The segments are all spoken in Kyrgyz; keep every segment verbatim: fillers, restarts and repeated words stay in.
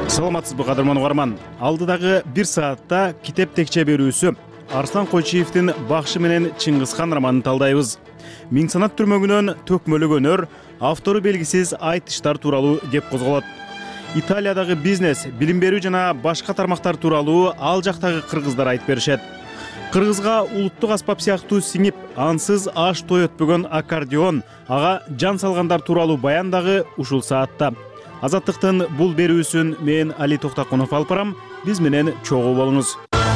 Саламатсызбы кадырман угарман. Алдыдагы бир саатта китеп текче берүүсү Арслан Койчиевдин Бакшы менен Чыңгызхан романын талдайбыз. Миң санат түрмөгүнөн төкмөлөгөнөр, автору белгисиз айтыштар тууралуу кеп козголот. Италиядагы бизнес, билим берүү жана башка тармактар тууралуу ал жактагы кыргыздар айтып беришет. Кыргызга улуттук аспап сыяктуу сиңип, ансыз аш той өтпөгөн аккордеон, ага жан салгандар тууралуу баян дагы ушул саатта. Азаттыктын бул берүүсүн мен Али Токтакунов алып барам. Биз менен чогуу болуңуз.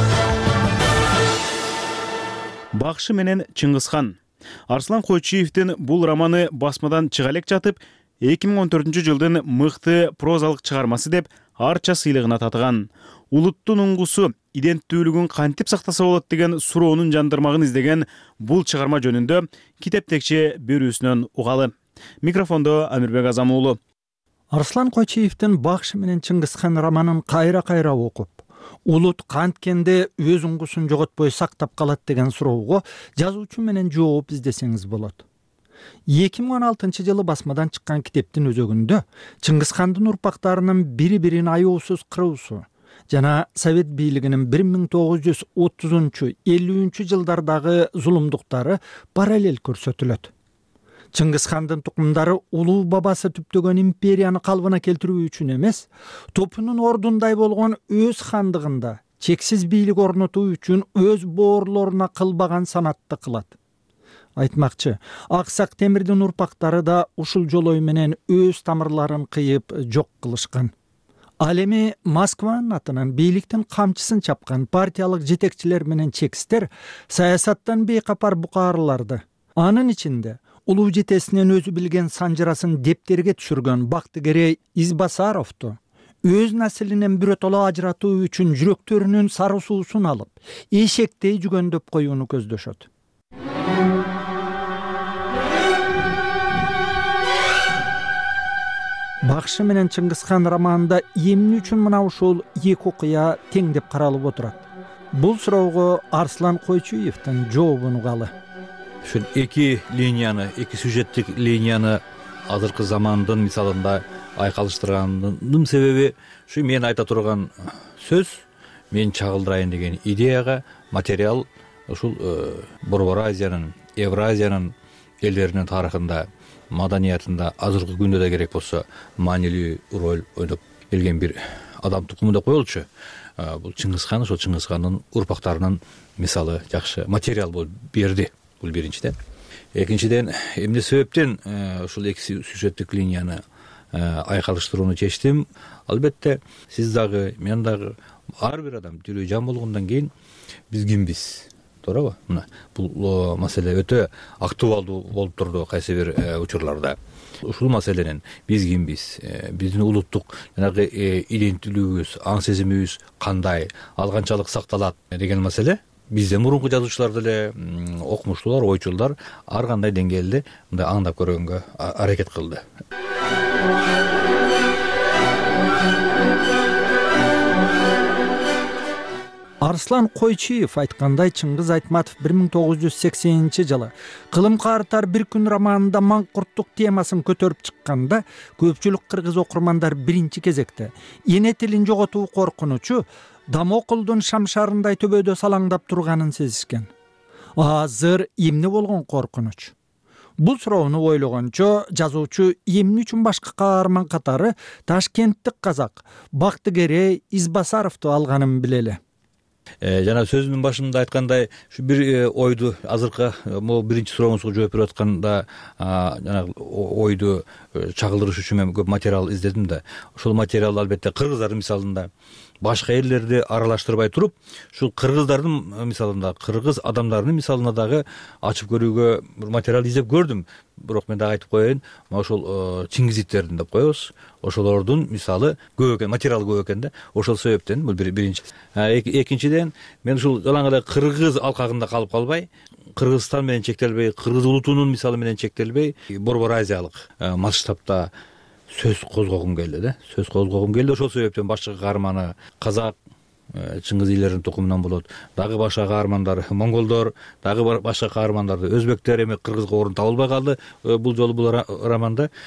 Бакшы менен Чыңгызхан. Арслан Койчиевдин бул романы басмадан чыга элек жатып, эки миң он төртүнчү жылдын мыкты прозалык чыгармасы деп арча сыйлыгына татыган. Улуттун уңгусу, иденттүүлүгүн кантип сактаса болот деген суроонун жандырмагын издеген бул чыгарма жөнүндө китеп текче берүүсүнөн угалы. Микрофондо Амирбек Азам уулу. Арслан Койчиевдин Бакшы менен Чыңгызхан романын кайра-кайра окуп, улут канткенде өз уңгусун жоготпой сактап калат деген суроого жазуучу менен жооп издесеңиз болот. эки миң он алтынчы жылы басмадан чыккан китептин өзөгүндө Чыңгызхандын урпактарынын бири-бирин аяосуз кыруусу жана Совет бийлигинин бир миң тогуз жүз отузунчу элүүнчү жылдардагы зулумдуктары параллель көрсөтүлөт. Чыңгызхандын тукумдары улуу бабасы түптөгөн империяны калыбына келтирүү үчүн эмес, топунун ордундай болгон өз хандыгында чексиз бийлик орнотуу үчүн өз боорлоруна кылбаган санатты кылат. Айтмакчы, Аксак Темирдин урпактары да ушул жолой менен өз тамырларын кыйып жок кылышкан. Ал эми Москванын атынан бийликтин камчысын чапкан партиялык жетекчилер менен чекстер саясаттан бейкапар букаарыларды, анын ичинде улуу жетесинен өзү билген санжырасын дептерге түшүргөн Бактыгерей Избасаровду өз наслинен биротоло ажыратуу үчүн жүрөктөрүнүн сары суусун алып, эшектей жүгөндөп коюуну көздөшөт. Бакшы менен Чыңгызхан романында эмне үчүн мына ушул эки окуя тең деп каралып отурат? Бул суроого Арслан Койчиевдин жообун угалы. Ушул эки линияны, эки сюжеттик линияны азыркы замандын мисалында айкалыштырганымдын себеби ушу мен айта турган сөз, мен чагылдырайын деген идеяга материал ушул Борбор Азиянын, Евразиянын элдеринин тарыхында, маданиятында азыркы күндө да керек болсо маанилүү роль ойноп келген бир адам тукуму деп коелучу. Бул Чыңгызхан, ошол Чыңгызхандын урпактарынын мисалы жакшы материал болуп берди. Бул биринчиден. Экинчиден, эмне себептен ушул эки сюжеттик линияны айкалыштырууну чечтим? Албетте, сиз дагы, мен дагы ар бир адам тирүү жан болгондон кийин биз кимбиз? Туурабы? Мына бул маселе өтө актуалдуу болуп турду кайсы бир учурларда. Ушул маселенин биз кимбиз? Биздин улуттук жанагы иденттүүлүгүбүз, аң сезимибиз кандай, ал канчалык сакталат деген маселе бизден мурунку жазуучулар деле, окумуштуулар, ойчулдар ар кандай деңгээлде мындай аңдап көргөнгө аракет кылды. Арслан Койчиев айткандай, Чыңгыз Айтматов бир миң тогуз жүз сексенинчи жылы Кылым картар бир күн романында маңкурттук темасын көтөрүп чыкканда, көпчүлүк кыргыз окурмандар биринчи кезекте эне тилин жоготуу коркунучу Дамокулдун шамшарындай төбөдө салаңдап турганын сезишкен. Азыр эмне болгон коркунуч? Бул суроону ойлогончо жазуучу эмне үчүн башка каарман катары Ташкенттик казак Бактыгерей Избасаровду алганын билели. Жана сөзүмдүн башында айткандай, ушу бир ойду азыркы могу биринчи сурооңузга жооп берип атканда жанагы ойду чагылдырыш үчүн мен көп материал издедим да. Ошол материал албетте кыргыздар мисалында башка элдерди аралаштырбай туруп, ушул кыргыздардын мисалында, кыргыз адамдарынын мисалына дагы ачып көрүүгө бир материал издеп көрдүм. Бирок мен дагы айтып коеюн, ошол Чингизиттердин деп коебуз. Ошолордун мисалы көп экен, материал көп экен да. Ошол себептен бул биринчи. Экинчиден, мен ушул жалаң эле кыргыз алкагында калып калбай, Кыргызстан менен чектелбей, кыргыз улутунун мисалы менен чектелбей, Борбор Азиялык масштабта сөз козгогум келди да. Сөз козгогум келди. Ошол себептен башкы каарманы казак, Чыңгыз ийлеринин тукумунан болот. Дагы башка каармандар монголдор, дагы башка каармандарды өзбектер, эми кыргызга орун табылбай калды бул жолу бул романда.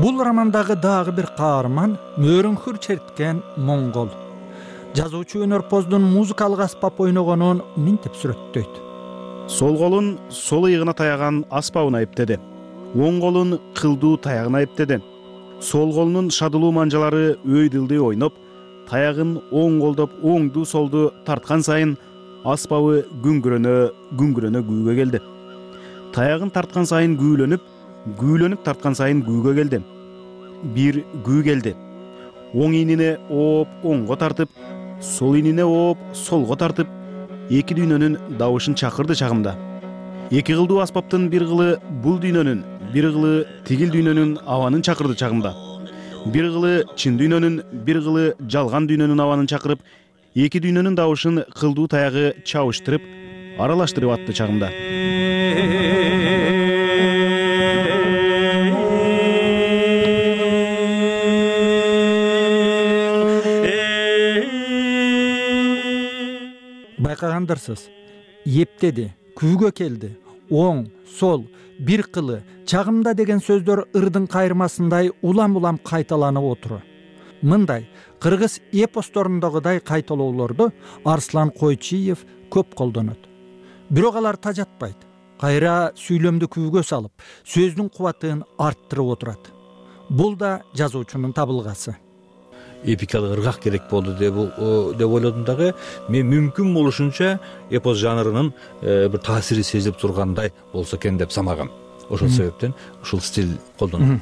Бул романдагы дагы бир каарман мөөрүңкүр черткен моңгол. Жазуучу өнөрпоздун музыкалык аспап ойногонун минтип сүрөттөйт. Сол колун сол ыйыгына таяган аспабын айыптады. Оң колун кылдуу таягын айыптады. Сол колунун шадылуу манжалары өйдүлдүй ойноп, таягын оң колдоп оңду солду тарткан сайын аспабы күңгүрөнө күңгүрөнө күүгө келди. Таягын тарткан сайын күүлөнүп, күүлөнүп тарткан сайын күүгө келди. Бир күү келди. Оң ийнине ооп оңго тартып, сол ийнине ооп солго тартып, эки дүйнөнүн дабышын чакырды чагымда. Эки кылдуу аспаптын бир кылы бул дүйнөнүн, бир кылы тигил дүйнөнүн абанын чакырды чагымда. Бир кылы чын дүйнөнүн, бир кылы жалган дүйнөнүн абанын чакырып, эки дүйнөнүн дабышын кылдуу таягы чабыштырып, аралаштырып атты чагымда. Байкагандырсыз, эптеди, күүгө келди, оң, сол, бир кылы, чагымда деген сөздөр ырдын кайрмасындай улам-улам кайталанып отуру. Мындай кыргыз эпосторундагыдай кайталоолорду Арслан Койчиев көп колдонот. Бирок алар тажатпайт. Кайра сүйлөмдү күүгө салып, сөздүн кубатын арттырып отурат. Бул да жазуучунун табылгасы. Эпикалык ыргак керек болду деп деп ойлодум дагы. Мен мүмкүн болушунча эпос жанрынын бир таасири сезилип тургандай болсо экен деп санагам. Ошол себептен ушул стиль колдонулат.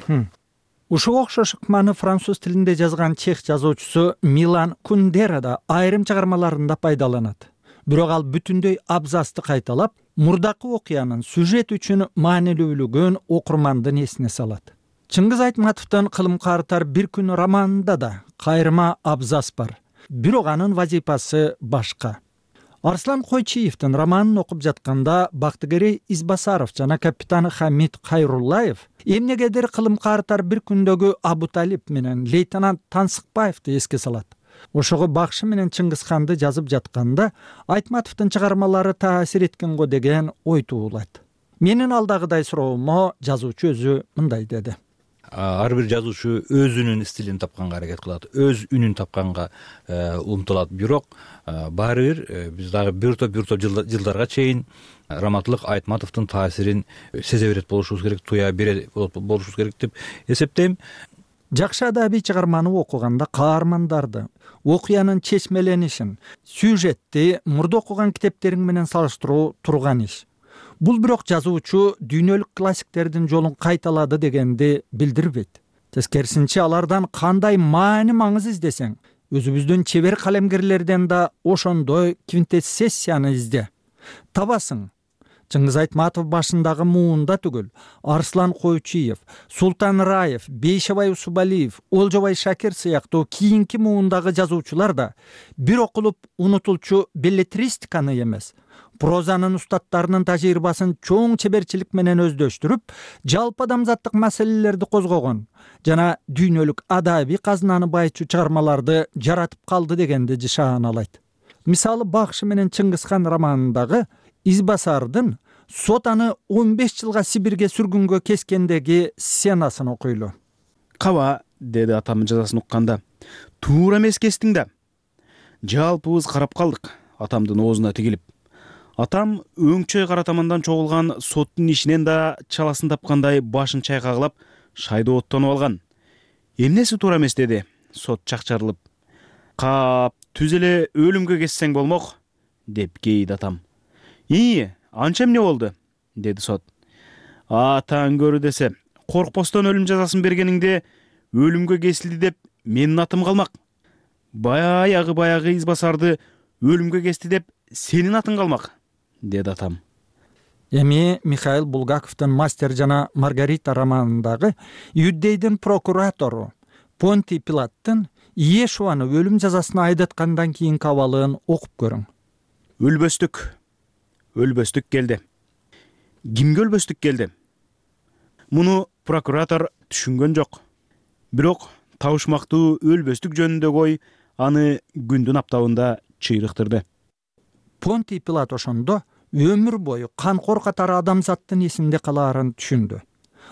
Ушуга окшош ыкманы француз тилинде жазган чех жазуучусу Милан Кундера да айрым чыгармаларында пайдаланат. Бирок ал бүтүндөй абзацты кайталап, мурдакы окуянын сюжет үчүн маанилүүлүгүн окурмандын эсине салат. Чыңгыз Айтматовдун Кылым картар бир күн романында да кайрма абзац бар. Бирок анын вазифасы башка. Арслан Койчиевдин романын окуп жатканда Бактыгерей Избасаров жана капитан Хамид Кайруллаев эмнегедир Кылым картар бир күндөгү Абуталип менен лейтенант Тансыкбаевди эске салат. Ошого Бакшы менен Чыңгызханды жазып жатканда Айтматовдун чыгармалары таасир эткен го деген ой туулайт. Менин алдагыдай суроомо жазуучу өзү мындай деди. Ар бир жазуучу өзүнүн стилин тапканга аракет кылат, өз үнүн тапканга умтулат. Бирок баары бир биз дагы бир топ бир топ жылдарга чейин Раматлык Айтматовдун таасирин сезе берет болушубуз керек, туя бере болушубуз керек деп эсептейм. Жакшы адабий чыгарманы окуганда каармандарды, окуянын чечмеленишин, сюжетти мурда окуган китептериң менен салыштыруу турган иш. Бул бирок жазуучу дүйнөлүк классиктердин жолун кайталады дегенди билдирбейт. Тескерисинче алардан кандай маани маңыз издесең, өзүбүздүн чебер калемгерлерден да ошондой квинтэссенцияны изде. Табасың. Чыңгыз Айтматов башындагы муунда түгүл, Арслан Койчиев, Султан Раев, Бейшебай Усубалиев, Олжобай Шакир сыяктуу кийинки муундагы жазуучулар да бир окулуп унутулчу беллетристиканы эмес, прозанын устаттарынын тажрыйбасын чоң чеберчилик менен өздөштүрүп, жалпы адамзаттык маселелерди козгогон жана дүйнөлүк адабий казынаны байытчу чыгармаларды жаратып калды дегенди жышааналайт. Мисалы Бакшы менен Чыңгызхан романындагы Избасардын сот аны он беш жылга Сибирге сүргүнгө кескендеги сценасын окуйлу. Каба, деди атамдын жазасын укканда. Туура эмес кестиң да. Жалпыбыз карап калдык атамдын оозуна тигилип. Атам өңчөй кара тамандан чогулган соттун ишинен да чаласын тапкандай башын чайкагылап, шайды оттонуп алган. Эмнеси туура эмес деди, сот чакчарылып. Кап, түз эле өлүмгө кессең болмок, деп кейди атам. «Ии, анча эмне болду?» деди сот. «Атаң көрү десе, коркпостон өлүм жазасын бергениңде өлүмгө кесилди деп менин атым калмак. Баягы баягы Избасарды өлүмгө кести деп сенин атың калмак», деди атам. Эми Михаил Булгаковдун Мастер жана Маргарита романындагы Иудейдин прокуратору Понтий Пилаттын Иешуаны өлүм жазасына айдаткандан кийинки абалын окуп көрүң. Өлбөстүк. Өлбөстүк келди. Кимге өлбөстүк келди? Муну прокуратор түшүнгөн жок. Бирок табышмактуу өлбөстүк жөнүндөгү ой аны күндүн аптабында чыйрыктырды. Понтий Пилат ошондо өмүр бою канкор катары адамзаттын эсинде калаарын түшүндү.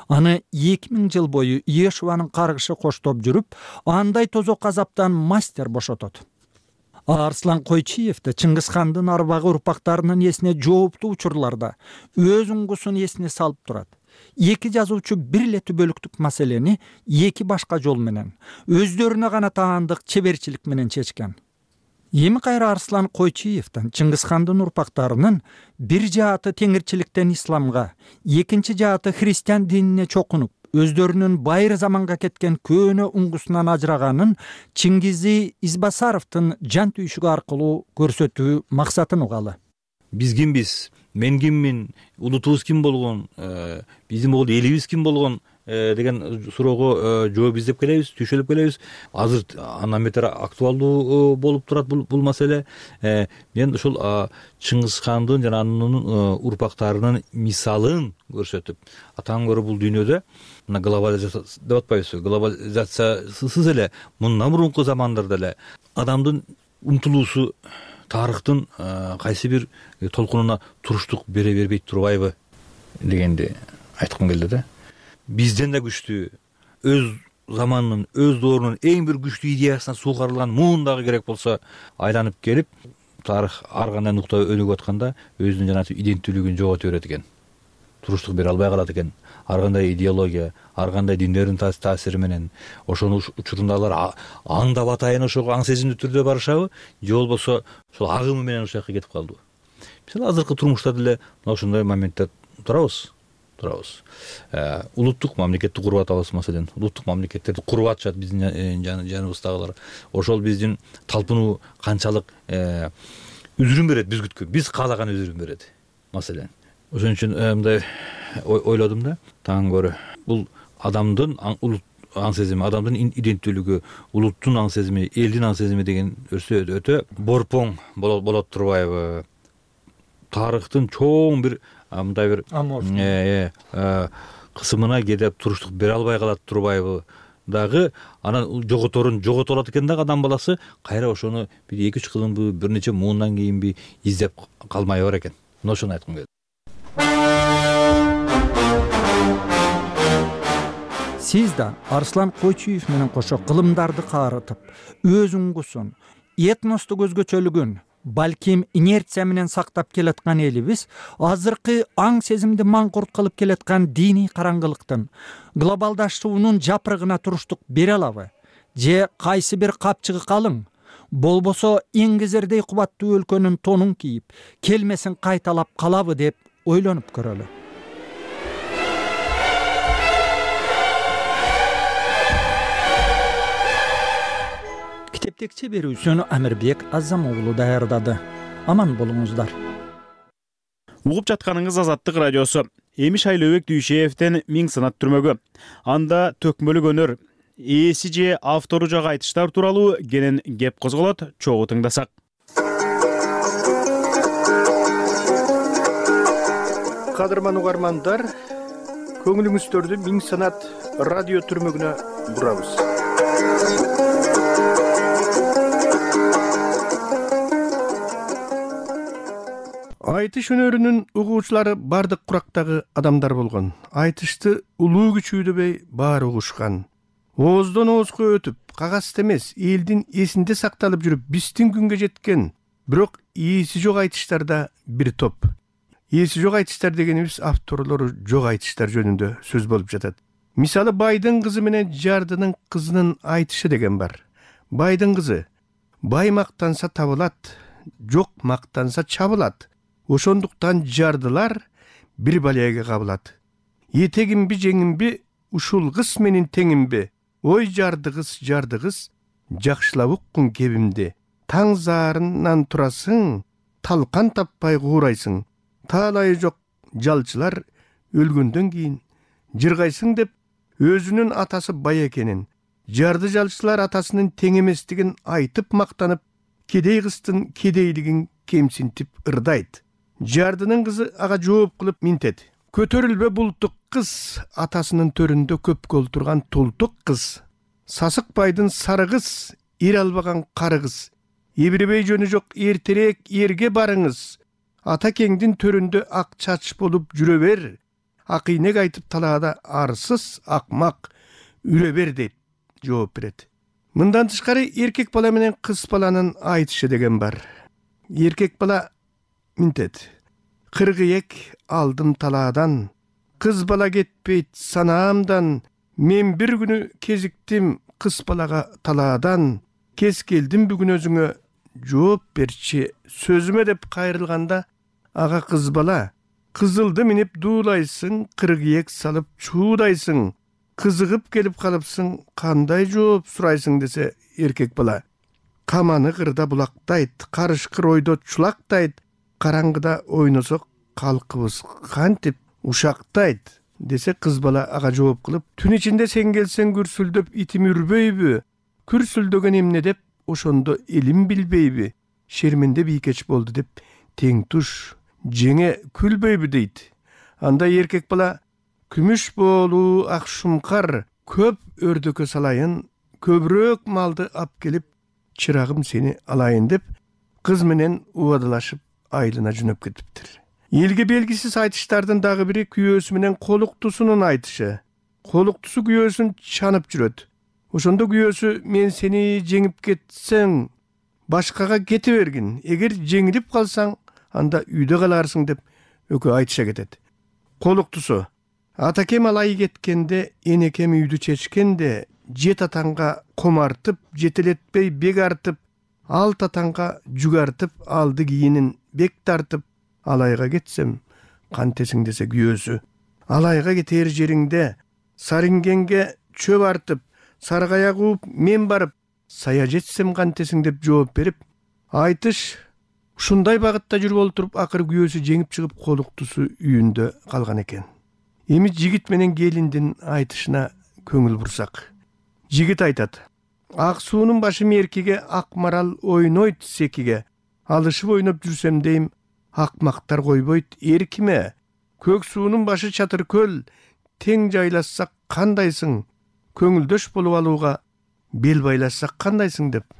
Аны эки миң жыл бою Иешуванын каргышы коштоп жүрүп, андай тозок азаптан мастер бошотот. Арслан Койчиевди Чыңгызхандын арбагы урпактарынын эсине жооптуу учурларда өз уңгусун эсине салып турат. Эки жазуучу бир эле түбөлүктүк маселени эки башка жол менен, өздөрүнө гана таандык чеберчилик менен чечкен. Эми кайра Арслан Койчиевдин Чыңгызхандын урпактарынын бир жааты теңирчиликтен исламга, экинчи жааты христиан динине чокунуп, өздөрүнүн байыр заманга кеткен көөнө уңгусунан ажыраганын Чингизи Избасаровдун жан түйшүгү аркылуу көрсөтүү максатын угалы. Биз кимбиз? Мен киммин? Улутубуз ким болгон? Биздин могул элибиз ким болгон деген суроого жооп издеп келебиз, түйшөлүп келебиз. Азыр андан бетер актуалдуу болуп турат бул маселе. Мен ушул Чыңгызхандын жана анын урпактарынын мисалын көрсөтүп, атаң көрө бул дүйнөдө мына глобализация деп атпайбызбы? Глобализациясыз эле мындан мурунку замандарда эле адамдын умтулуусу тарыхтын кайсы бир толкунуна туруштук бере бербей турбайбы дегенди айткым келди да. Бизден да күчтүү, өз заманынын, өз доорунун эң бир күчтүү идеясына суугарылган муундагы керек болсо айланып келип, тарых ар кандай нукта өнүгүп атканда өзүнүн жанагы иденттүүлүгүн жоготуп берет экен. Туруштук бере албай калат экен. Ар кандай идеология, ар кандай диндердин таасири менен ошонун учурунда алар аңдап атайын ошого аң сезимдүү түрдө барышабы, же болбосо ошол агымы менен ошол жака кетип калдыбы? Биз азыркы турмушта деле мына ошондой моментте турабыз. турабыз. Улуттук мамлекетти куруп атабыз маселен. Улуттук мамлекеттерди куруп атышат биздин жаныбыздагылар. Ошол биздин талпынуу канчалык үзүрүн берет биз күткөн. Биз каалаган үзүрүн берет маселен. Ошон үчүн мындай ойлодум да, таң көрө. Бул адамдын улут аң сезими, адамдын иденттүүлүгү, улуттун аң сезими, элдин аң сезими деген өсө өтө борпоң болот турбайбы? Тарыхтын чоң бир мындай бир кысымына кедеп туруштук бере албай калат турбайбы? Дагы анан жоготорун жогото алат экен дагы адам баласы, кайра ошону бир эки үч кылымбы, бир нече муундан кийинби издеп калмай бар экен. Мына ошону айткым келди. Сиз да Арслан Койчиев менен кошо кылымдарды каарытып, өз уңгусун, этносту көзгөчөлүгүн, балким инерция менен сактап келаткан элибиз азыркы аң сезимди маңкурт кылып келаткан диний караңгылыктын, глобалдашуунун жапырыгына туруштук бере алабы? Же кайсы бир капчыгы калың, болбосо эңгезердей кубаттуу өлкөнүн тонун кийип, келмесин кайталап калабы деп ойлонуп көрөлү. Китептекче берүүсүн Амирбек Азам уулу даярдады. Аман болуңуздар. Угуп жатканыңыз Азаттык радиосу. Эми Шайлообек Дүйшеевдин Миң санат түрмөгү. Анда төкмөлүк өнөр, ээси же автору жагы айтыштар тууралуу кенен кеп козголот. Чогуу тыңдасак. Кадырман угармандар, көңүлүңүздөрдү Миң санат радио түрмөгүнө бурабыз. Айтыш өнөрүнүн угуучулары бардык курактагы адамдар болгон. Айтышты улуу күчүүдөбөй баары угушкан. Ооздон оозго өтүп, кагаз эмес, элдин эсинде сакталып жүрүп, биздин күнгө жеткен, бирок ээси жок айтыштарда бир топ. Ээси жок айтыштар дегенибиз авторлору жок айтыштар жөнүндө сөз болуп жатат. Мисалы, байдын кызы менен жардынын кызынын айтышы деген бар. Байдын кызы: бай мактанса табылат, жок мактанса чабылат. Ошондуктан жардылар бир балеге кабылат. Этегимби жеңимби, ушул кыз менин теңимби. Ой жарды кыз, жарды кыз, жакшылап уккун кебимди. Таң заарынан турасың, талкан таппай куурайсың. Таалайы жок жалчылар өлгөндөн кийин жыргайсың деп өзүнүн атасы бай экенин, жарды жалчылар атасынын тең эместигин айтып мактанып, кедей кыздын кедейлигин кемсинтип ырдайт. Жардынын кызы ага жооп кылып минтет: көтөрүлбө бултук кыз, атасынын төрүндө көпкө олтурган тултук кыз. Сасык байдын сары кыз, эр албаган кары кыз. Эбирбей жөнү жок эртерээк эрге барыңыз. Ата кеңдин төрүндө ак чач болуп жүрө бер. акыйнек айтып талаада арсыз акмак үре бер дейт, жооп берет. Мындан тышкары эркек бала менен кыз баланын айтышы деген бар. Эркек бала минтет: кыргыек алдым талаадан, кыз бала кетпейт санаамдан, мен бир күнү кезиктим кыз балага талаадан, кез келдим бүгүн өзүңө жооп берчи сөзүмө деп кайрылганда, ага кыз бала: кызылды минип дуулайсың, кыргыек салып чуудайсың, кызыгып келип калыпсың, кандай жооп сурайсың десе, эркек бала: каманы кырда булактайт, карышкыр ойдо чулактайт, караңгыда ойносок калкыбыз кантип ушактайт десе, кыз бала ага жооп кылып: түн ичинде сен келсең күрсүлдөп итим үрбөйбү, күрсүлдөгөн эмне деп ошондо элим билбейби, шерменде бийкеч болду деп тең туш жеңе күлбөйбү дейт. Анда эркек бала: күмүш болуу ак шумкар, көп өрдөкө салайын, көбүрөөк малды ап келип чырагым сени алайын деп кыз менен убадалашып айылына жөнөп кетиптир. Элге белгисиз айтыштардын дагы бири күйөөсү менен колуктусунун айтышы. Колуктусу күйөөсүн чанып жүрөт. Ошондо күйөөсү: мен сени жеңип кетсең башкага кете бергин, эгер жеңилип калсаң анда үйдө каларсың деп экөө айтыша кетет. Колуктусу: атакем алай кеткенде, энекем үйдү чечкенде, жет атаңга комартып, жетелетпей бек артып, ал татаңга жүгартып, алды кийинин бек тартып, алайга кетсем кантесиң десе күйөөсү: алайга кетер жериңде сарингенге чөп артып, саргая кууп мен барып, сая жетсем кантесиң деп жооп берип, айтыш ушундай багытта жүрүп олтуруп акыры күйөөсү жеңип чыгып колуктусу үйүндө калган экен. Эми жигит менен келиндин айтышына көңүл бурсак. Жигит айтат: ак суунун башы меркиге, ак марал ойнойт секиге, алышып ойноп жүрсөм дейм, акмактар койбойт эркиме, көк суунун башы чатыр көл, тең жайлашсак кандайсың, көңүлдөш болуп алууга бел байлашсак кандайсың деп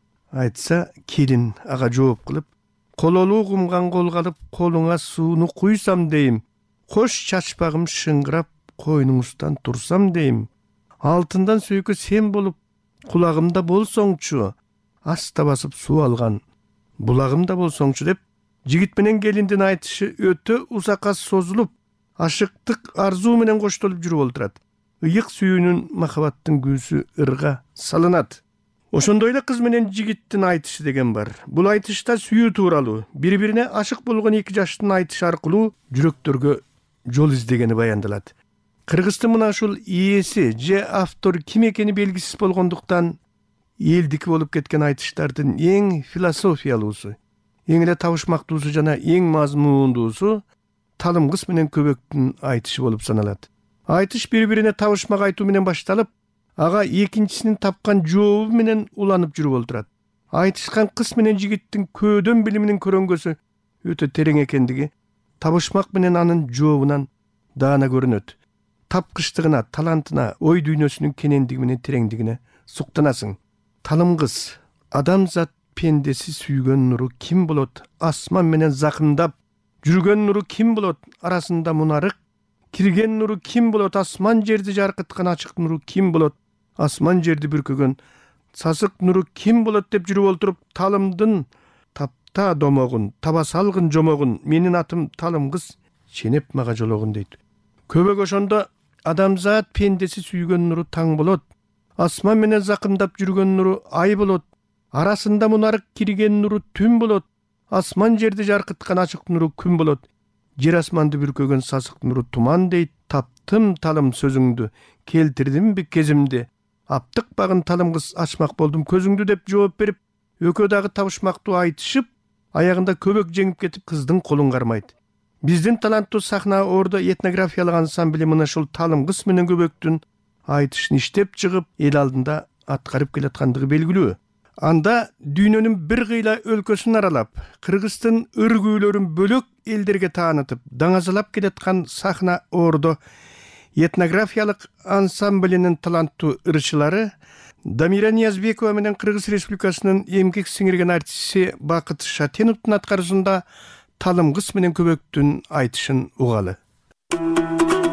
айтса, келин ага жооп кылып: кололуу кумган кол калып, колуңа сууну куйсам дейм, кош чачпагым шыңгырап, койнуңуздан турсам дейм, алтындан сөйкө сен болуп кулагымда болсоңчу, аста басып суу алган булагымда болсоңчу деп жигит менен келиндин айтышы өтө узакка созулуп, ашыктык арзуу менен коштолуп жүрүп олтурат. Ыйык сүйүүнүн, махабаттын күүсү ырга салынат. Ошондой эле кыз менен жигиттин айтышы деген бар. Бул айтышта сүйүү тууралуу, бири-бирине ашык болгон эки жаштын айтышы аркылуу жүрөктөргө жол издегени баяндалат. Кыргыздын мына ушул ээси же автор ким экени белгисиз болгондуктан, элдики болуп кеткен айтыштардын эң философиялуусу, эң эле табышмактуусу жана эң мазмуундуусу талым кыз менен көбөктүн айтышы болуп саналат. Айтыш бири-бирине табышмак айтуу менен башталып, ага экинчисинин тапкан жообу менен уланып жүрүп олтурат. Айтышкан кыз менен жигиттин көөдөн билиминин көрөңгөсү өтө терең экендиги табышмак менен анын жообунан даана көрүнөт. Тапкычтыгына, талантына, ой дүйнөсүнүн кенендиги менен тереңдигине суктанасың. Талым кыз: адамзат пендеси сүйгөн нуру ким болот, асман менен закындап жүргөн нуру ким болот, арасында мунарык кирген нуру ким болот, асман жерди жаркыткан ачык нуру ким болот, асман жерди бүркөгөн сасык нуру ким болот деп жүрүп олтуруп, талымдын тапта домогун, таба салгын жомогун, менин атым талым кыз, ченеп мага жологун дейт. Көбөк ошондо: адамзат пендеси сүйгөн нуру таң болот, асман менен закындап жүргөн нуру ай болот, арасында мунарык кирген нуру түн болот, асман жерди жаркыткан ачык нуру күн болот, жер асманды бүркөгөн сасык нуру туман дейт. Таптым талым сөзүңдү, келтирдимби кезимди, аптык багын талым кыз, ачмак болдум көзүңдү деп жооп берип, экөө дагы табышмактуу айтышып, аягында көбөк жеңип кетип, кыздын колун кармайт. Биздин таланттуу сахна ордо этнографиялык ансамбли мына ушул талым кыз менен көбөктүн айтышын иштеп чыгып, эл алдында аткарып келаткандыгы белгилүү. Анда дүйнөнүн бир кыйла өлкөсүн аралап, Кыргыздын ыр-күүлөрүн бөлөк элдерге таанытып, даңазалап келаткан сахна ордо этнографиялык ансамблинин таланттуу ырчылары Дамира Ниязбекова менен Кыргыз Республикасынын эмгек сиңирген артисти Бакыт Шатеновдун аткаруусунда талым кыз менен көбөктүн айтышын угалы.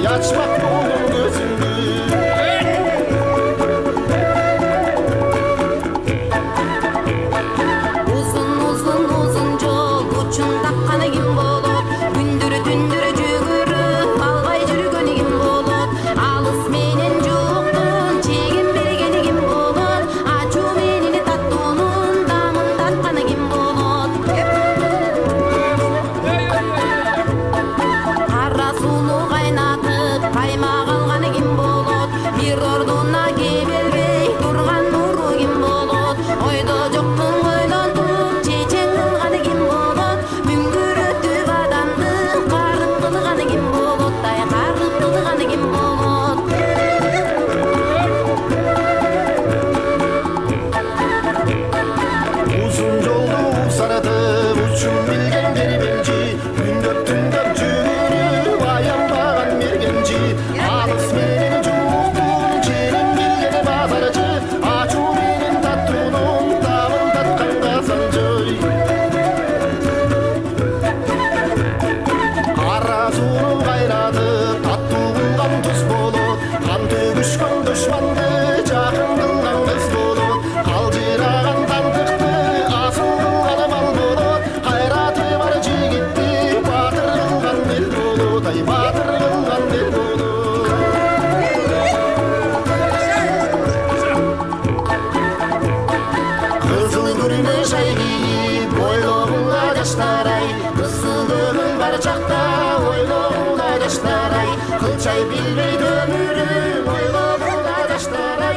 ачмак болдум көзүмдү. Узун узун узун жол учун тапканы ким болот, күндүрү түндүрү жүгүрүп албай жүргөнү ким болот, алыс менен жуктун чегин бергени ким болот, ачуу менен таттуунун дамын татканы ким болот. Кара сууну кайнатып каймак алганы ким болот, бир ордуна кебелбей турган нуру ким болот, ойдо жоктун ойлонтуп чечен кылганы ким болот, мүңгүрөтүп адамды карып кылганы ким болот, ай карып кылганы ким болот. Узун жолду саратып учун билген бербенчи, күндөп түндөп жүгүрүп аянбаган мергенчи, алыс менен жуктун чегин билген базарчы, ачуу менен таттуунун табын таткан казанчы. Кара сууну кайнатып таттуу кылган туз болот, кан төгүшкөн душманды жакын кылган кыз болот, калжыраган тантыкты асыл кылган мал болот, кайраты бар жигитти баатыр кылган эл болот, ай баатыр кылган эл болот. Кызыл күрмө шай кийип ойлогула жаштар-ай, кызыл көңүл бар чакта ойлогула жаштар-ай, кылчай билбей өмүрү ойлогула жаштар-ай.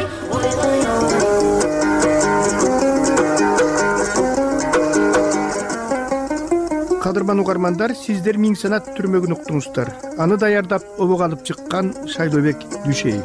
Кадырман угармандар, сиздер Миң санат түрмөгүн уктуңуздар. Аны даярдап обого алып чыккан Шайлообек Дүйшеев.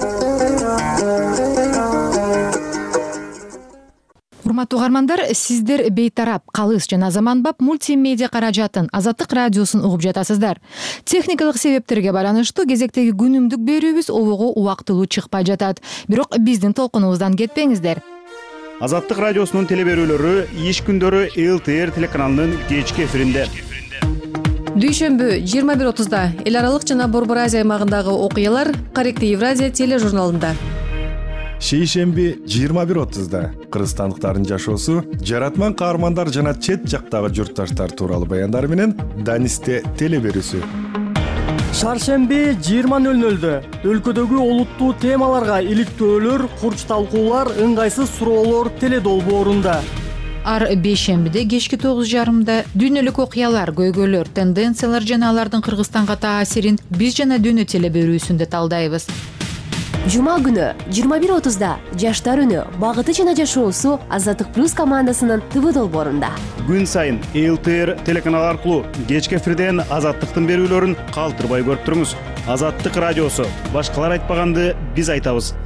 Урматтуу угармандар, сиздер бейтарап, калыс жана заманбап мультимедиа каражатын Азаттык радиосун угуп жатасыздар. Техникалык себептерге байланыштуу кезектеги күнүмдүк берүүбүз обого убактылуу чыкпай жатат. Бирок биздин толкунубуздан кетпеңиздер. Азаттык радиосунун телеберүүлөрү иш күндөрү эл тэ эр телеканалынын кечки эфиринде. Дүйшөмбү жыйырма бир отузда эл аралык жана Борбор Азия аймагындагы окуялар Корректив Евразия тележурналында. Шейшемби жыйырма бир отузда кыргызстандыктардын жашоосу, жаратман каармандар жана чет жактагы журтташтар тууралуу баяндар менен Данисте телеберүүсү. Шаршемби жыйырма нөл нөлдө өлкөдөгү олуттуу темаларга иликтөөлөр, курч талкуулар, ыңгайсыз суроолор теледолбоорунда. Ар бейшембиде кечки тогуз жарымда дүйнөлүк окуялар, көйгөйлөр, тенденциялар жана алардын Кыргызстанга таасирин биз жана дүйнө телеберүүсүндө талдайбыз. Жума күнү жыйырма бир отузда жаштар үнү, багыты жана жашоосу Азаттык плюс командасынын ТВ долбоорунда. Күн сайын эл тэ эр телеканалы аркылуу кечки эфирден Азаттыктын берүүлөрүн калтырбай көрүп туруңуз. Азаттык радиосу, башкалар айтпаганды биз айтабыз.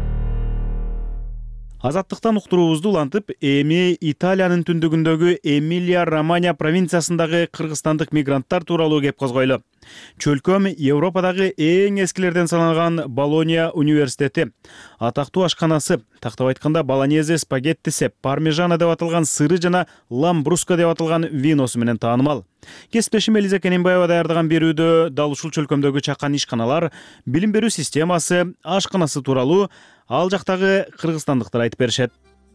Азаттыктан уктуруубузду улантып, эми Италиянын түндүгүндөгү Эмилия-Романья провинциясындагы кыргызстандык мигранттар тууралуу кеп козгойлу. Чөлкөм Европадагы эң эскилерден саналган Болонья университети. Атактуу ашканасы, тактап айтканда болонезе спагеттиси, пармежана деп аталган сыры жана ламбруско деп аталган виносу менен таанымал. Кесиптешим Элиза Кененбаева даярдаган берүүдө дал ушул чөлкөмдөгү чакан ишканалар, билим берүү системасы, ашканасы тууралуу ал жактагы кыргызстандыктар айтып беришет.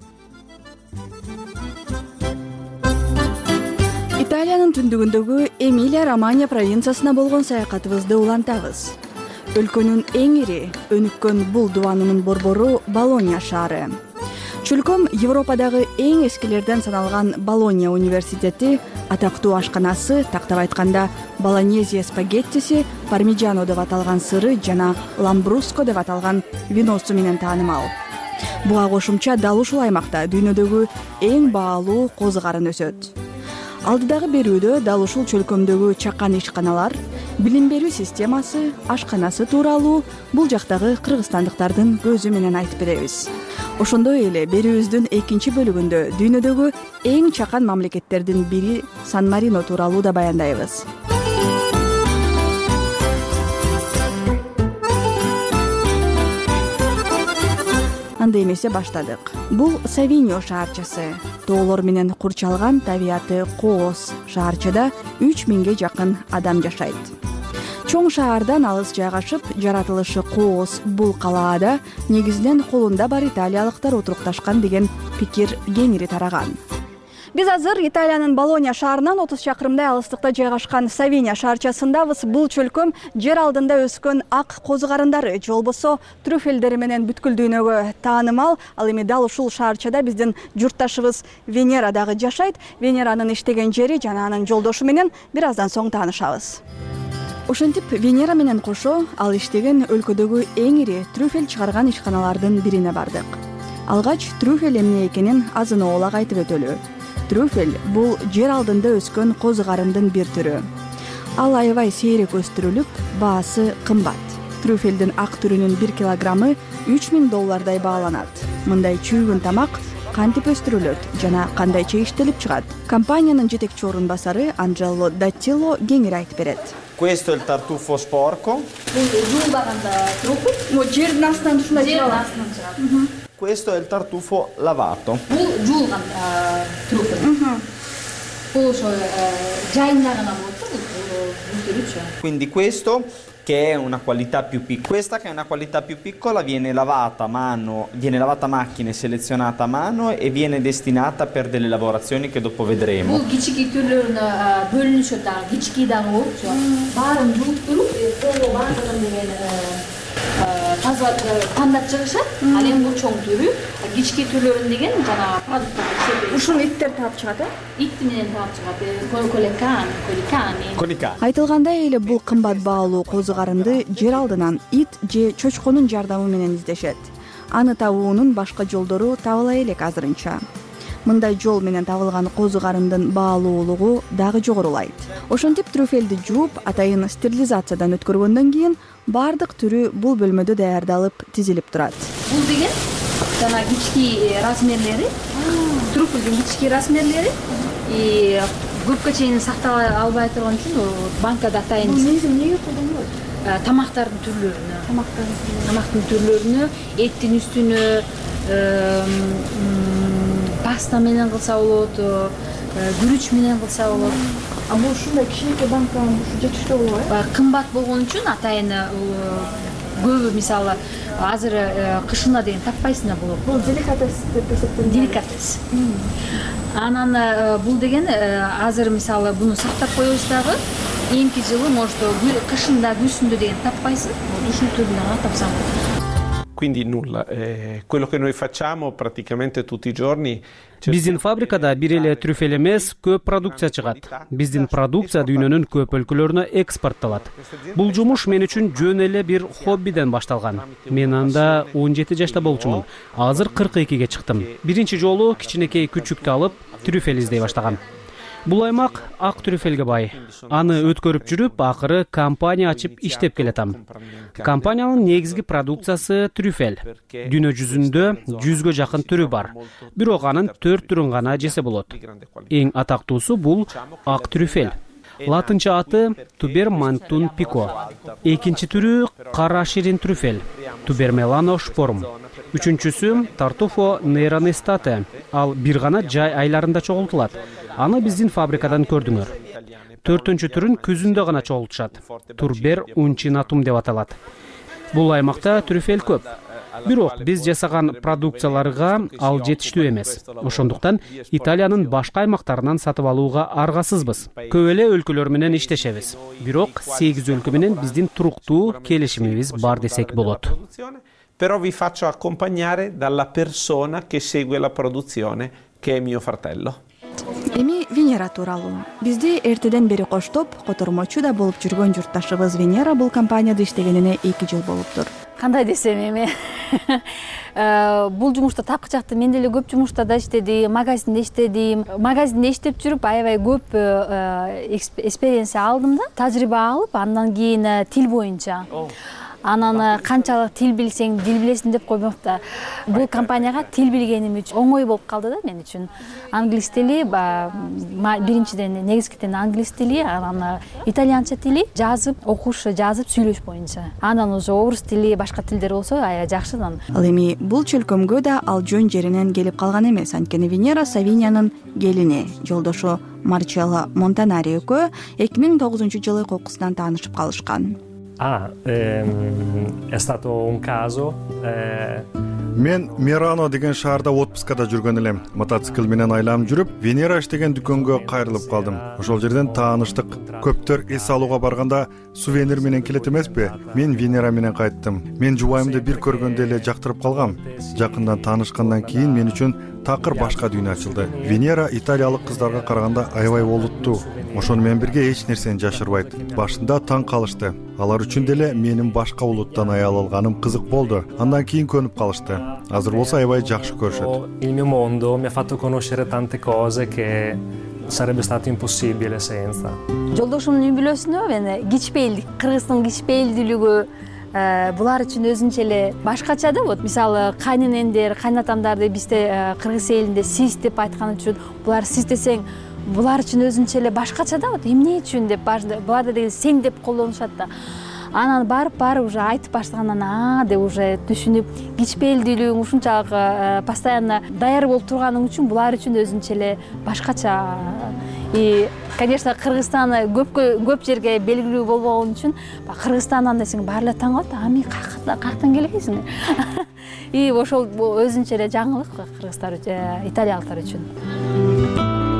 Италиянын түндүгүндөгү Эмилия-Романья провинциясына болгон саякатыбызды улантабыз. Өлкөнүн эң ири, өнүккөн бул дубанынын борбору Болонья шаары. Чөлкөм Европадагы эң эскилерден саналган Болонья университети атактуу ашканасы, тактап айтканда болонезе спагеттиси, пармиджано деп аталган сыры жана ламбруско деп аталган виносу менен таанымал. Буга кошумча дал ушул аймакта дүйнөдөгү эң баалуу козу карын өсөт. Алдыдагы берүүдө дал ушул чөлкөмдөгү чакан ишканалар, билим берүү системасы, ашканасы тууралуу бул жактагы кыргызстандыктардын көзү менен айтып беребиз. Ошондой эле берүүбүздүн экинчи бөлүгүндө дүйнөдөгү эң чакан мамлекеттердин бири Сан-Марино тууралуу да баяндайбыз. Анда эмесе баштадык. Бул Савиньо шаарчасы. Тоолор менен курчалган табияты кооз шаарчада үч миңге жакын адам жашайт. чоң шаардан алыс жайгашып, жаратылышы кооз бул калаада негизинен колунда бар италиялыктар отурукташкан деген пикир кеңири тараган. Биз азыр Италиянын Болонья шаарынан отуз чакырымдай алыстыкта жайгашкан Савиния шаарчасындабыз. Бул чөлкөм жер алдында өскөн ак козу карындары же болбосо трюфелдери менен бүткүл дүйнөгө таанымал. Ал эми дал ушул шаарчада биздин журтташыбыз Венера дагы жашайт. Венеранын иштеген жери жана анын жолдошу менен бир аздан соң таанышабыз. Ошентип Венера менен кошо ал иштеген өлкөдөгү эң ири трюфель чыгарган ишканалардын бирине бардык. Алгач трюфель эмне экенин азын-оолак айтып өтөлү. Трюфель бул жер алдында өскөн козу карындын бир түрү. Ал аябай сейрек өстүрүлүп, баасы кымбат. Трюфелдин ак түрүнүн бир килограммы үч миң доллардай бааланат. Мындай чүйгүн тамак кантип өстүрүлөт жана кандайча иштелип чыгат? Компаниянын жетекчи орун басары Анжело Даттило кеңири айтып берет. Questo è il tartufo sporco. Жердин астынан ушундай чыгат. Questo è il tartufo lavato. Бул жуулган труфель. Бул ошо жайында гана болот. Quindi questo che è una qualità più piccola. Questa che è una qualità più piccola viene lavata a mano, viene lavata a macchina e selezionata a mano e viene destinata per delle lavorazioni che dopo vedremo. Бул кичики түрлөрүнө бөлүнүшөт дагы, кичики дагы болчу. Баарын жууп туруп, колго баардыгын деген таза тандап чыгышат. Ал эми бул чоң түрү, кички түрлөрүн деген жана продукттар. Ушуну иттер таап чыгат, э? Ит менен таап чыгат. Колекан, коликани. Колика. Айтылгандай эле бул кымбат баалуу козу карынды жер алдынан ит же чочконун жардамы менен издешет. Аны табуунун башка жолдору табыла элек азырынча. Мындай жол менен табылган козу карындын баалуулугу дагы жогорулайт. Ошентип трюфелди жууп, атайын стерилизациядан өткөргөндөн кийин бардык түрү бул бөлмөдө даярдалып, тизилип турат. Бул деген жана кички размерлери, трюфелдин кички размерлери и көпкө чейин сактала албай турган үчүн банкада атайын. Бул негизи эмнеге колдонулат? Тамактардын түрлөрүнө, тамактын түрлөрүнө, эттин үстүнө паста менен кылса болот, күрүч менен кылса болот. А бул ушундай кичинекей банканы жетиштүү болобу, э? Кымбат болгон үчүн атайын көбү мисалы азыр кышына деген таппайсыңар болот. Бул деликатес деп эсептелет. Деликатес. Анан бул деген азыр мисалы буну сактап коебуз дагы, эмки жылы может кышында күзүндө деген таппайсың. Ушул түрүнөн тапсаң. Quindi nulla, eh, quello che noi facciamo praticamente tutti i giorni. Биздин фабрикада бир эле трюфель эмес, көп продукция чыгат. Биздин продукция дүйнөнүн көп өлкөлөрүнө экспортталат. Бул жумуш мен үчүн жөн эле бир хоббиден башталган. Мен анда он жети жашта болчумун. Азыр кырк экиге чыктым. Биринчи жолу кичинекей күчүктү алып, трюфель издей баштагам. Бул аймак ак трюфелге бай. Аны өткөрүп жүрүп, акыры компания ачып иштеп келатам. Компаниянын негизги продукциясы трюфель. Дүйнө жүзүндө жүзгө жакын түрү бар. Бирок анын төрт түрүн гана жесе болот. Эң атактуусу бул ак трюфель. Латынча аты тубермантун пико. Экинчи түрү кара ширин трюфель, тубермелано шпорум. Үчүнчүсү тартуфо нейронестате. Ал бир гана жай айларында чогултулат. Аны биздин фабрикадан көрдүңөр. Төртүнчү түрүн күзүндө гана чогултушат. Турбер унчинатум деп аталат. Бул аймакта трюфель көп. Бирок биз жасаган продукцияларга ал жетиштүү эмес. Ошондуктан Италиянын башка аймактарынан сатып алууга аргасызбыз. Көп эле өлкөлөр менен иштешебиз. Бирок сегиз өлкө менен биздин туруктуу келишимибиз бар десек болот. Però vi faccio accompagnare dalla persona che segue la produzione, che è mio fratello. Эми Венера тууралуу. Бизди эртеден бери коштоп, котормочу да болуп жүргөн журтташыбыз Венера бул компанияда иштегенине эки жыл болуптур. Кандай десем эми? Бул жумушта тапкычакты мен деле көп жумуштарда иштедим, магазинде иштедим. Магазинде иштеп жүрүп аябай көп экспириенция алдым да, тажрыйба алып, андан кийин тил боюнча. анан канчалык тил билсең дил билесиң деп коймок да. Бул компанияга тил билгеним үчүн оңой болуп калды да мен үчүн. Англис тили биринчиден негизгиден англис тили, анан итальянча тили, жазып, окуш, жазып, сүйлөш боюнча. Анан уже орус тили, башка тилдер болсо аябай жакшы. Ал эми бул чөлкөмгө да ал жөн жеринен келип калган эмес. Анткени Венера Савинянын келини, жолдошу Марчелло Монтанари экөө эки миң тогузунчу жылы кокусунан таанышып калышкан. Ah, ehm, è stato un caso. Eh... Мен Мерано деген шаарда отпускада жүргөн элем. Мотоцикл менен айланып жүрүп, Венера иштеген дүкөнгө кайрылып калдым. Ошол жерден тааныштык. Көптөр эс алууга барганда сувенир менен келет эмеспи? Мен Венера менен кайттым. Мен жубайымды бир көргөндө эле жактырып калгам. Жакындан таанышкандан кийин мен үчүн такыр башка дүйнө ачылды. Венера италиялык кыздарга караганда аябай олуттуу. Ошону менен бирге эч нерсени жашырбайт. Башында таң калышты. Алар үчүн деле менин башка улуттан аял алганым кызык болду. Андан кийин көнүп калышты. Азыр болсо аябай жакшы көрүшөт. Il mio mondo mi ha fatto conoscere tante cose che sarebbe stato impossibile senza. Жолдошумдун үй бүлөсүнө мен кичпейилдик, Кыргыздын кичпейилдүүлүгү булар үчүн өзүнчө эле башкача да. Вот мисалы кайненендер, кайнатамдарды бизде кыргыз элинде сиз деп айткан үчүн булар сиз десең булар үчүн өзүнчө эле башкача да. Вот эмне үчүн деп булар да деген сен деп колдонушат да. Анан барып барып уже айтып баштагандан а деп уже түшүнүп, кичпейилдүүлүгүң ушунчалык постоянно даяр болуп турганың үчүн булар үчүн өзүнчө эле башкача. И, конечно, Кыргызстан көп көп жерге белгилүү болбогон үчүн Кыргызстандан десең баары эле таң калат. А мен каяктан келесиң? И ошол өзүнчө эле жаңылык кыргыздар үчүн, италиялыктар үчүн.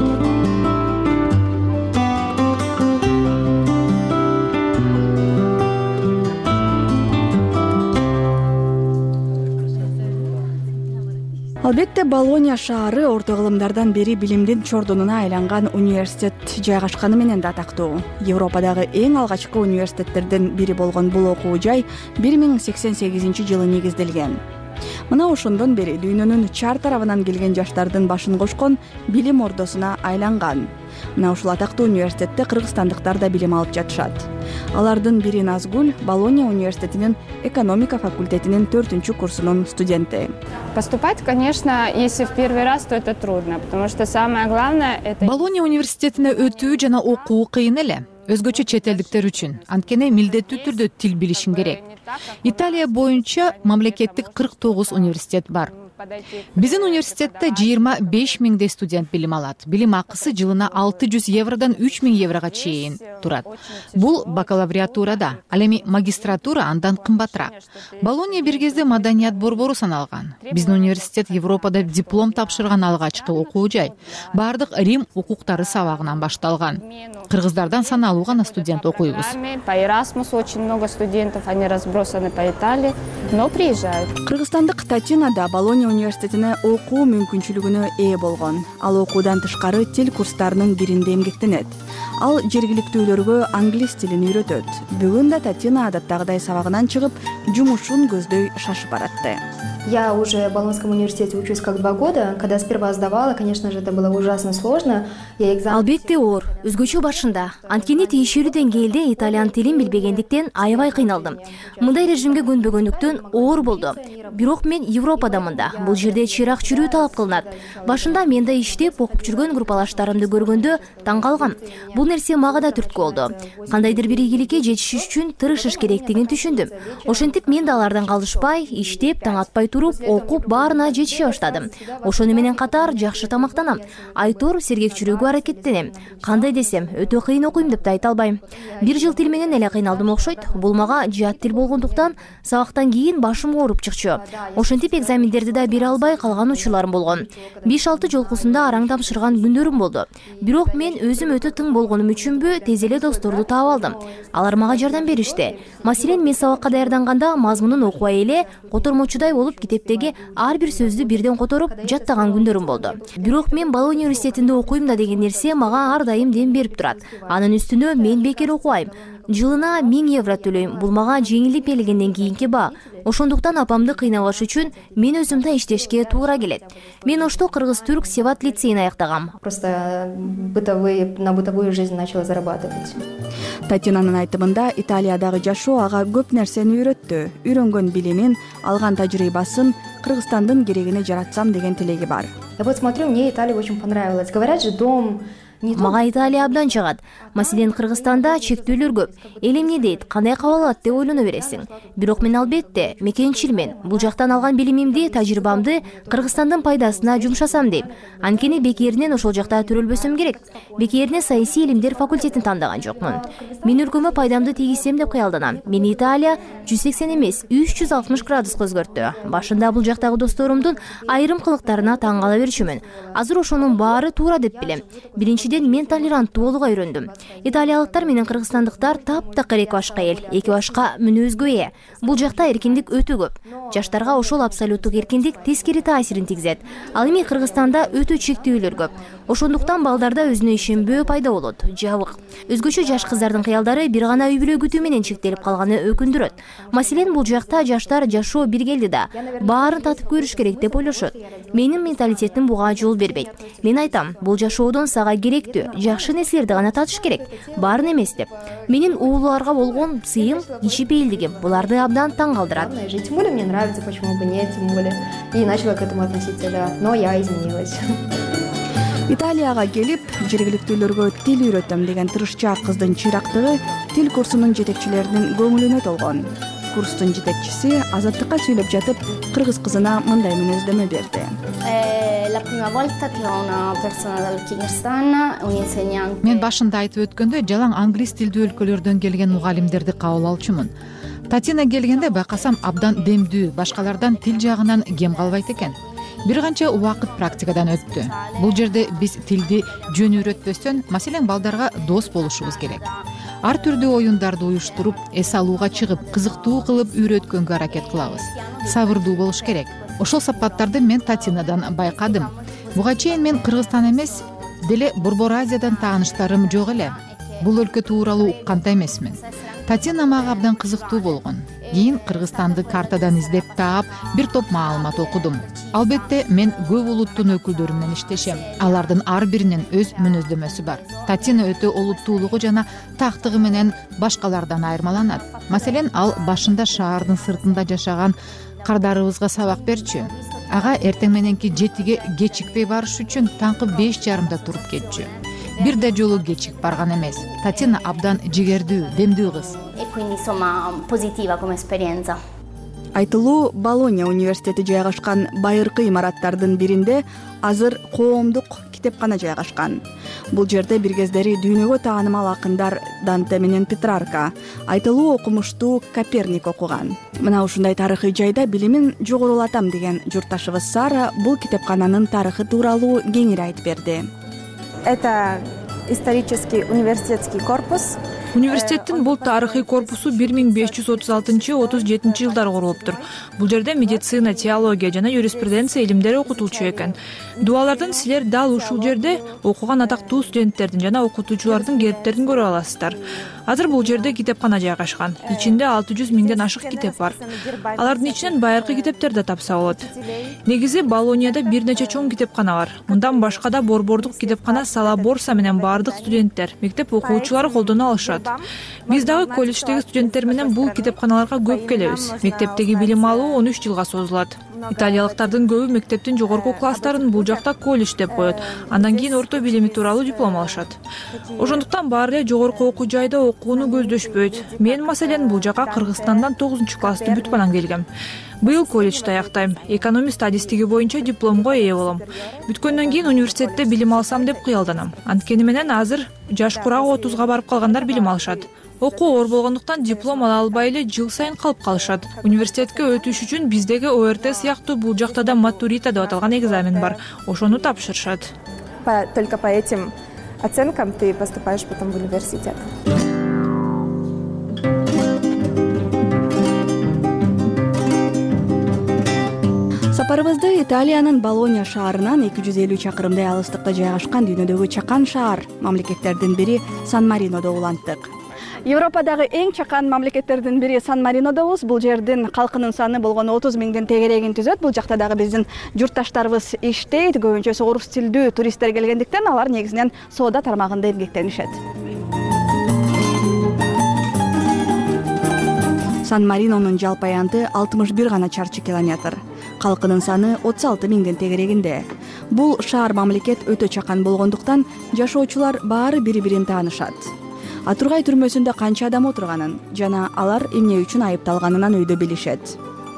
Албетте Болонья шаары орто кылымдардан бери билимдин чордонуна айланган университет жайгашканы менен да атактуу. Европадагы эң алгачкы университеттердин бири болгон бул окуу жай бир миң сексен сегизинчи жылы негизделген. Мына ошондон бери дүйнөнүн чар тарабынан келген жаштардын башын кошкон билим ордосуна айланган. Мына ушул атактуу университетте кыргызстандыктар да билим алып жатышат. Алардын бири Назгуль Болонья университетинин экономика факультетинин төртүнчү курсунун студенти. Поступать, конечно, если в первый раз, то это трудно, потому что самое главное это... Болонья университетине өтүү жана окуу кыйын эле. Өзгөчө чет элдиктер үчүн. Анткени милдеттүү түрдө тил билишиң керек. Италия боюнча мамлекеттик кырк тогуз университет бар. Биздин университетте жыйырма беш миңдей студент билим алат. Билим акысы жылына алты жүз евродон үч миң еврого чейин турат. Бул бакалавриатурада, ал эми магистратура андан кымбатыраак. Болонья бир кезде маданият борбору саналган. Биздин университет Европада диплом тапшырган алгачкы окуу жай. Бардык Рим укуктары сабагынан башталган. Кыргыздардан саналуу гана студент окуйбуз. По Erasmus очень много студентов, они разбросаны по Италии, но приезжают. Кыргызстандык Татьяна да Болонья университетине окуу мүмкүнчүлүгүнө ээ болгон. Ал окуудан тышкары тил курстарынын биринде эмгектенет. Ал жергиликтүүлөргө англис тилин үйрөтөт. Бүгүн да Татьяна адаттагыдай сабагынан чыгып, жумушун көздөй шашып баратты. Я уже в Болонском университете учусь как два года. Когда сперва сдавала, конечно же, это было ужасно сложно. Албетте оор, өзгөчө башында. Анткени тиешелүү деңгээлде итальян тилин билбегендиктен аябай кыйналдым. Мындай режимге көнбөгөндүктөн оор болду. Бирок мен Европадамын да. Бул жерде чыйраак жүрүү талап кылынат. Башында мен да иштеп окуп жүргөн группалаштарымды көргөндө таң калгам. Бул нерсе мага да түрткү болду. Кандайдыр бир ийгиликке жетишиш үчүн тырышыш керектигин түшүндүм. Ошентип мен да алардан калышпай, иштеп, таң атпай туруп, окуп баарына жетише баштадым. Ошону менен катар жакшы тамактанам. Айтор сергек жүрүүгө аракеттенем. Кандай десем, өтө кыйын окуйм деп да айта албайм. Бир жыл тил менен эле кыйналдым окшойт. Бул мага жат тил болгондуктан сабактан кийин башым ооруп чыкчу. Ошентип экзамендерди да бере албай калган учурларым болгон. беш алты жолкусунда араң тапшырган күндөрүм болду. Бирок мен өзүм өтө тың болгонум үчүнбү тез эле досторду таап алдым. Алар мага жардам беришти. Маселен, мен сабакка даярданганда мазмунун окубай эле котормочудай болуп китептеги ар бир сөздү бирден которуп жаттаган күндөрүм болду. Бирок мен Болонья университетинде окуйм да деген нерсе мага ар дайым дем берип турат. Анын үстүнө мен бекер окубайм. Жылына миң евро төлөйм. Бул мага жеңилдик берилгенден кийинки баа. ошондуктан апамды кыйнабаш үчүн мен өзүм да иштешке туура келет. Мен Ошто кыргыз-түрк Севат лицейин аяктагам. Просто бытовые, на бытовую жизнь начала зарабатывать. Татьянанын айтымында Италиядагы жашоо ага көп нерсени үйрөттү. Үйрөнгөн билимин, алган тажрыйбасын Кыргызстандын керегине жаратсам деген тилеги бар. Я вот смотрю, мне Италия очень понравилась. Говорят же, дом... Мага Италия абдан чыгат. Маселен, Кыргызстанда чектөөлөр көп. Эл эмне дейт, кандай кабыл алат деп ойлоно бересиң. Бирок мен албетте мекенчилмен. Бул жактан алган билимимди, тажрыйбамды Кыргызстандын пайдасына жумшасам дейм. Анткени бекеринен ошол жакта төрөлбөсөм керек. Бекерине саясий илимдер факультетин тандаган жокмун. Мен өлкөмө пайдамды тийгизсем деп кыялданам. Мени Италия жүз сексен эмес, үч жүз алтымыш градуска өзгөрттү. Башында бул жактагы досторумдун айрым кылыктарына таң кала берчүмүн. Азыр ошонун баары туура деп билем. Биринчи мен толеранттуу болууга үйрөндүм. Италиялыктар менен кыргызстандыктар таптакыр эки башка эл, эки башка мүнөзгө ээ. Бул жакта эркиндик өтө көп. Жаштарга ошол абсолюттук эркиндик тескери таасирин тийгизет. Ал эми Кыргызстанда өтө чектөөлөр көп. Ошондуктан балдарда өзүнө ишенбөө пайда болот, жабык. Өзгөчө жаш кыздардын кыялдары бир гана үй бүлө күтүү менен чектелип калганы өкүндүрөт. Маселен, бул жакта жаштар жашоо бир келди да, баарын татып көрүш керек деп ойлошот. Менин менталитетим буга жол бербейт. Мен айтам, бул жашоодон сага керектүү, жакшы нерселерди гана татыш керек, баарын эмес деп. Менин ууларга болгон сыйым, кичипейилдигим буларды абдан таң калтырат. Тем более мне нравится, почему бы нет, тем более. И начала к этому относиться, да. Но я изменилась. Италияга келип, жергиликтүүлөргө тил үйрөтөм деген тырышчаак кыздын чыйрактыгы тил курсунун жетекчилеринин көңүлүнө толгон. Курстун жетекчиси Азаттыкка сүйлөп жатып, кыргыз кызына мындай мүнөздөмө берди. Мен башында айтып өткөндө жалаң англис тилдүү өлкөлөрдөн келген мугалимдерди кабыл алчумун. Татьяна келгенде байкасам абдан демдүү, башкалардан тил жагынан кем калбайт экен. Бир канча убакыт практикадан өттү. Бул жерде биз тилди жөн үйрөтпөстөн, маселен, балдарга дос болушубуз керек. Ар түрдүү оюндарды уюштуруп, эс алууга чыгып, кызыктуу кылып үйрөткөнгө аракет кылабыз. Сабырдуу болуш керек. Ошол сапаттарды мен Татьянадан байкадым. Буга чейин мен Кыргызстан эмес, деле Борбор Азиядан тааныштарым жок эле. Бул өлкө тууралуу уккан эмесмин. Татьяна мага абдан кызыктуу болгон. Кийин Кыргызстанды картадан издеп таап, бир топ маалымат окудум. Албетте, мен көп улуттун өкүлдөрү менен иштешем. Алардын ар биринин өз мүнөздөмөсү бар. Татьяна өтө олуттуулугу жана тактыгы менен башкалардан айырмаланат. Маселен, ал башында шаардын сыртында жашаган кардарыбызга сабак берчү. Ага эртең мененки жетиге кечикпей барыш үчүн таңкы беш жарымда туруп кетчү. Бир да жолу кечик барган эмес. Татьяна абдан жигердүү, демдүү кыз. Айтылуу, Болонья университети жайгашкан байыркы имараттардын биринде азыр коомдук китепкана жайгашкан. Бул жерде бир кездери дүйнөгө таанымал акындар Данте менен Петрарка, айтылуу окумуштуу Коперник окуган. Мына ушундай тарыхый жайда билимин жогорулатам деген журтташыбыз Сара бул китепкананын тарыхы тууралуу кеңири айтып берди. Это исторический университетский корпус. Университеттин бул тарыхый корпусу бир миң беш жүз отуз алтынчы отуз жетинчи жылдары курулуптур. Бул жерде медицина, теология жана юриспруденция илимдери окутулчу экен. Дубалардан силер дал ушул жерде окуган атактуу студенттердин жана окутуучулардын керттерин көрө аласыздар. Азыр бул жерде китепкана жайгашкан. Ичинде алты жүз миңден ашык китеп бар. Алардын ичинен байыркы китептер да тапса болот. Негизи Болоньяда бир нече чоң китепкана бар. Мындан башка да борбордук китепкана Сала Борса менен баардык студенттер, мектеп окуучулары колдоно алышат. Биз дагы колледждеги студенттер менен бул китепканаларга көп келебиз. Мектептеги билим алуу он үч жылга созулат. Италиялыктардын көбү мектептин жогорку класстарын бул жакта колледж деп коет. Андан кийин орто билими тууралуу диплом алышат. Ошондуктан баары эле жогорку окуу жайда окууну көздөшпөйт. Мен маселен бул жака Кыргызстандан тогузунчу классты бүтүп анан келгем. Быйыл колледжди аяктайм. Экономист адистиги боюнча дипломго ээ болом. Бүткөндөн кийин университетте билим алсам деп кыялданам. Анткени менен азыр жаш курагы отузга барып калгандар билим алышат. Окуу оор болгондуктан диплом ала албай эле жыл сайын калып калышат. Университетке өтүш үчүн биздеги о эр тэ сыяктуу бул жакта да матурита деп аталган экзамен бар. Ошону тапшырышат. Только по этим оценкам ты поступаешь потом в университет. Сапарыбызды Италиянын Болонья шаарынан эки жүз элүү чакырымдай алыстыкта жайгашкан дүйнөдөгү чакан шаар мамлекеттердин бири Сан-Маринодо уланттык. Европадагы эң чакан мамлекеттердин бири Сан Маринодобуз. Бул жердин калкынын саны болгону отуз миңдин тегерегин түзөт. Бул жакта дагы биздин журтташтарыбыз иштейт. Көбүнчөсү орус тилдүү туристтер келгендиктен алар негизинен соода тармагында эмгектенишет. Сан Маринонун жалпы аянты алтымыш бир гана чарчы километр. Калкынын саны отуз алты миңдин тегерегинде. Бул шаар мамлекет өтө чакан болгондуктан жашоочулар баары бири-бирин таанышат. Атургай түрмөсүндө канча адам отурганын жана алар эмне үчүн айыпталганынан өйдө билишет.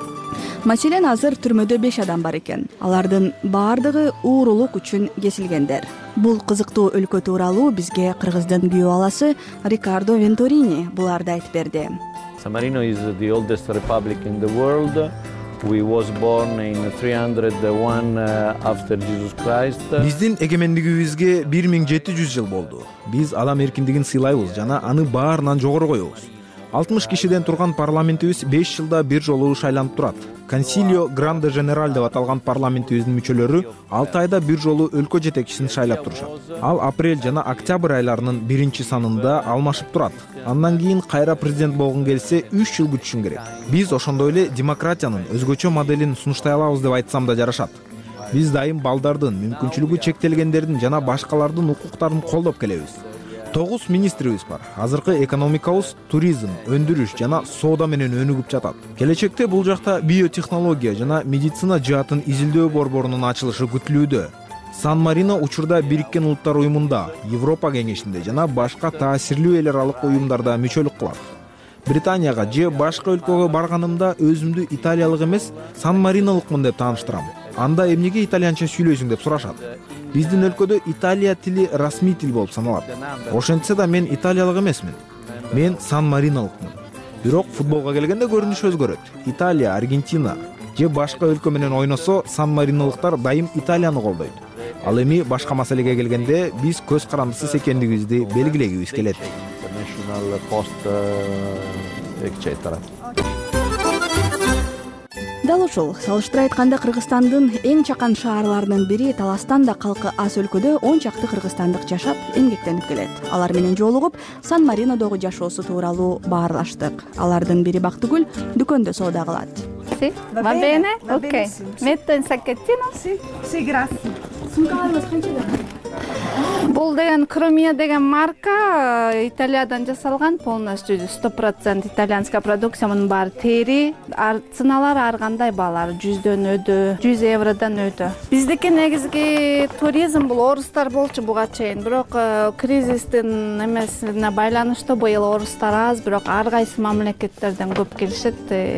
Маселен, азыр түрмөдө беш адам бар экен. Алардын баардыгы уурулук үчүн кесилгендер. Бул кызыктуу өлкө тууралуу бизге кыргыздын күйөө баласы Рикардо Венторини буларды айтып берди. San Marino is the oldest republic in the world. We was born in three hundred one after Jesus Christ. Биздин эгемендигибизге бир миң жети жүз жыл болду. Биз адам эркиндигин сыйлайбыз жана аны баарынан жогору коебуз. алтымыш кишиден турган парламентибиз беш жылда бир жолу шайланып турат. Консилио Гранде Женераль деп аталган парламентибиздин мүчөлөрү алты айда бир жолу өлкө жетекчисин шайлап турушат. Ал апрель жана октябрь айларынын биринчи санында алмашып турат. Андан кийин кайра президент болгон келсе үч жыл күтүшүң керек. Биз ошондой эле демократиянын өзгөчө моделин сунуштай алабыз деп айтсам да жарашат. Биз дайым балдардын, мүмкүнчүлүгү чектелгендердин жана башкалардын укуктарын колдоп келебиз. тогуз министрибиз бар. Азыркы экономикабыз туризм, өндүрүш жана соода менен өнүгүп жатат. Келечекте бул жакта биотехнология жана медицина жаатын изилдөө борборунун ачылышы күтүлүүдө. Сан Марино учурда Бириккен Улуттар уюмунда, Европа кеңешинде жана башка таасирлүү эл аралык уюмдарда мүчөлүк кылат. Британияга же башка өлкөгө барганымда өзүмдү италиялык эмес, Сан Маринолукмун деп тааныштырам. Анда эмнеге итальянча сүйлөйсүң деп сурашат. Биздин өлкөдө Италия тили расмий тил болуп саналат. Ошентсе да мен италиялык эмесмин. Мен Сан Маринолукмун. Бирок футболго келгенде көрүнүш өзгөрөт. Италия, Аргентина же башка өлкө менен ойносо Сан Маринолуктар дайым Италияны колдойт. Ал эми башка маселеге келгенде биз көз карандысыз экендигибизди белгилегибиз келет. Дал ушул салыштыра айтканда Кыргызстандын эң чакан шаарларынын бири Таластан да калкы аз өлкөдө он чакты кыргызстандык жашап, эмгектенип келет. Алар менен жолугуп, Сан Маринодогу жашоосу тууралуу баарлаштык. Алардын бири Бактыгүл дүкөндө соода кылат. Sì, va bene? Ok. Metto in sacchettino? Sì, sì, grazie. Бул деген Кромия деген марка Италиядан жасалган, полностью сто процент итальянская продукция. Мунун баары тери, ценалары ар кандай баалар жүздөн өдө, жүз евродон өдө. Биздики негизги туризм бул орустар болчу буга чейин, бирок кризистин эмесине байланыштуу быйыл орустар аз, бирок ар кайсы мамлекеттерден көп келишет.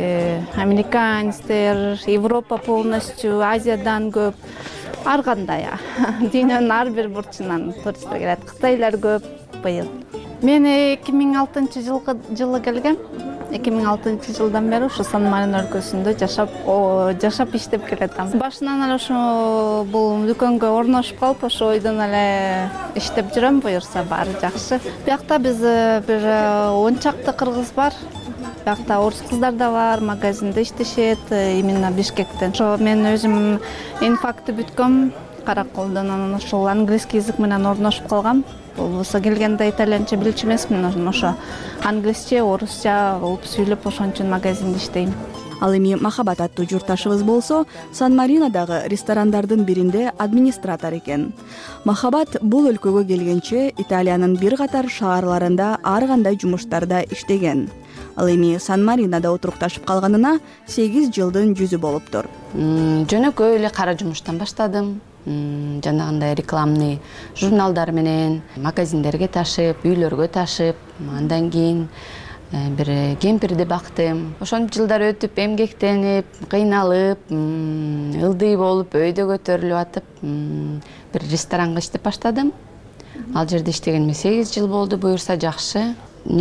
Американецтер, Европа полностью, Азиядан көп. Ар кандай, дүйнөнүн ар бир бурчунан туристтер келет. Кытайлар көп быйыл. Мен эки миң алтынчы жылы келгем. эки миң алтынчы жылдан бери ушу Сан Марино өлкөсүндө жашап, жашап иштеп келатам. Башынан эле ошо бул дүкөнгө орношуп калып, ошо ойдон эле иштеп жүрөм, буюрса баары жакшы. Биякта биз бир он чакты кыргыз бар. Биякта орус кыздар да бар, магазинде иштешет, именно Бишкектен. Ошо мен өзүм инфакты бүткөм, Караколдон, анан ошол английский язык менен орношуп калгам. Болбосо келгенде итальянча билчү эмесмин, ошо англисче, орусча болуп сүйлөп ошон үчүн магазинде иштейм. Ал эми Махабат аттуу журтташыбыз болсо, Сан Маринодагы ресторандардын биринде администратор экен. Махабат бул өлкөгө келгенче Италиянын бир катар шаарларында ар кандай жумуштарда иштеген. Ал эми Сан Маринодо отурукташып калганына сегиз жылдын жүзү болуптур. Жөнөкөй эле кара жумуштан баштадым. Жанагындай рекламный журналдар менен магазиндерге ташып, үйлөргө ташып, андан кийин бир кемпирди бактым. Ошончо жылдар өтүп, эмгектенип, кыйналып, ылдый болуп, өйдө көтөрүлүп атып, бир ресторанга иштеп баштадым. Ал жерде иштегениме сегиз жыл болду, буюрса жакшы.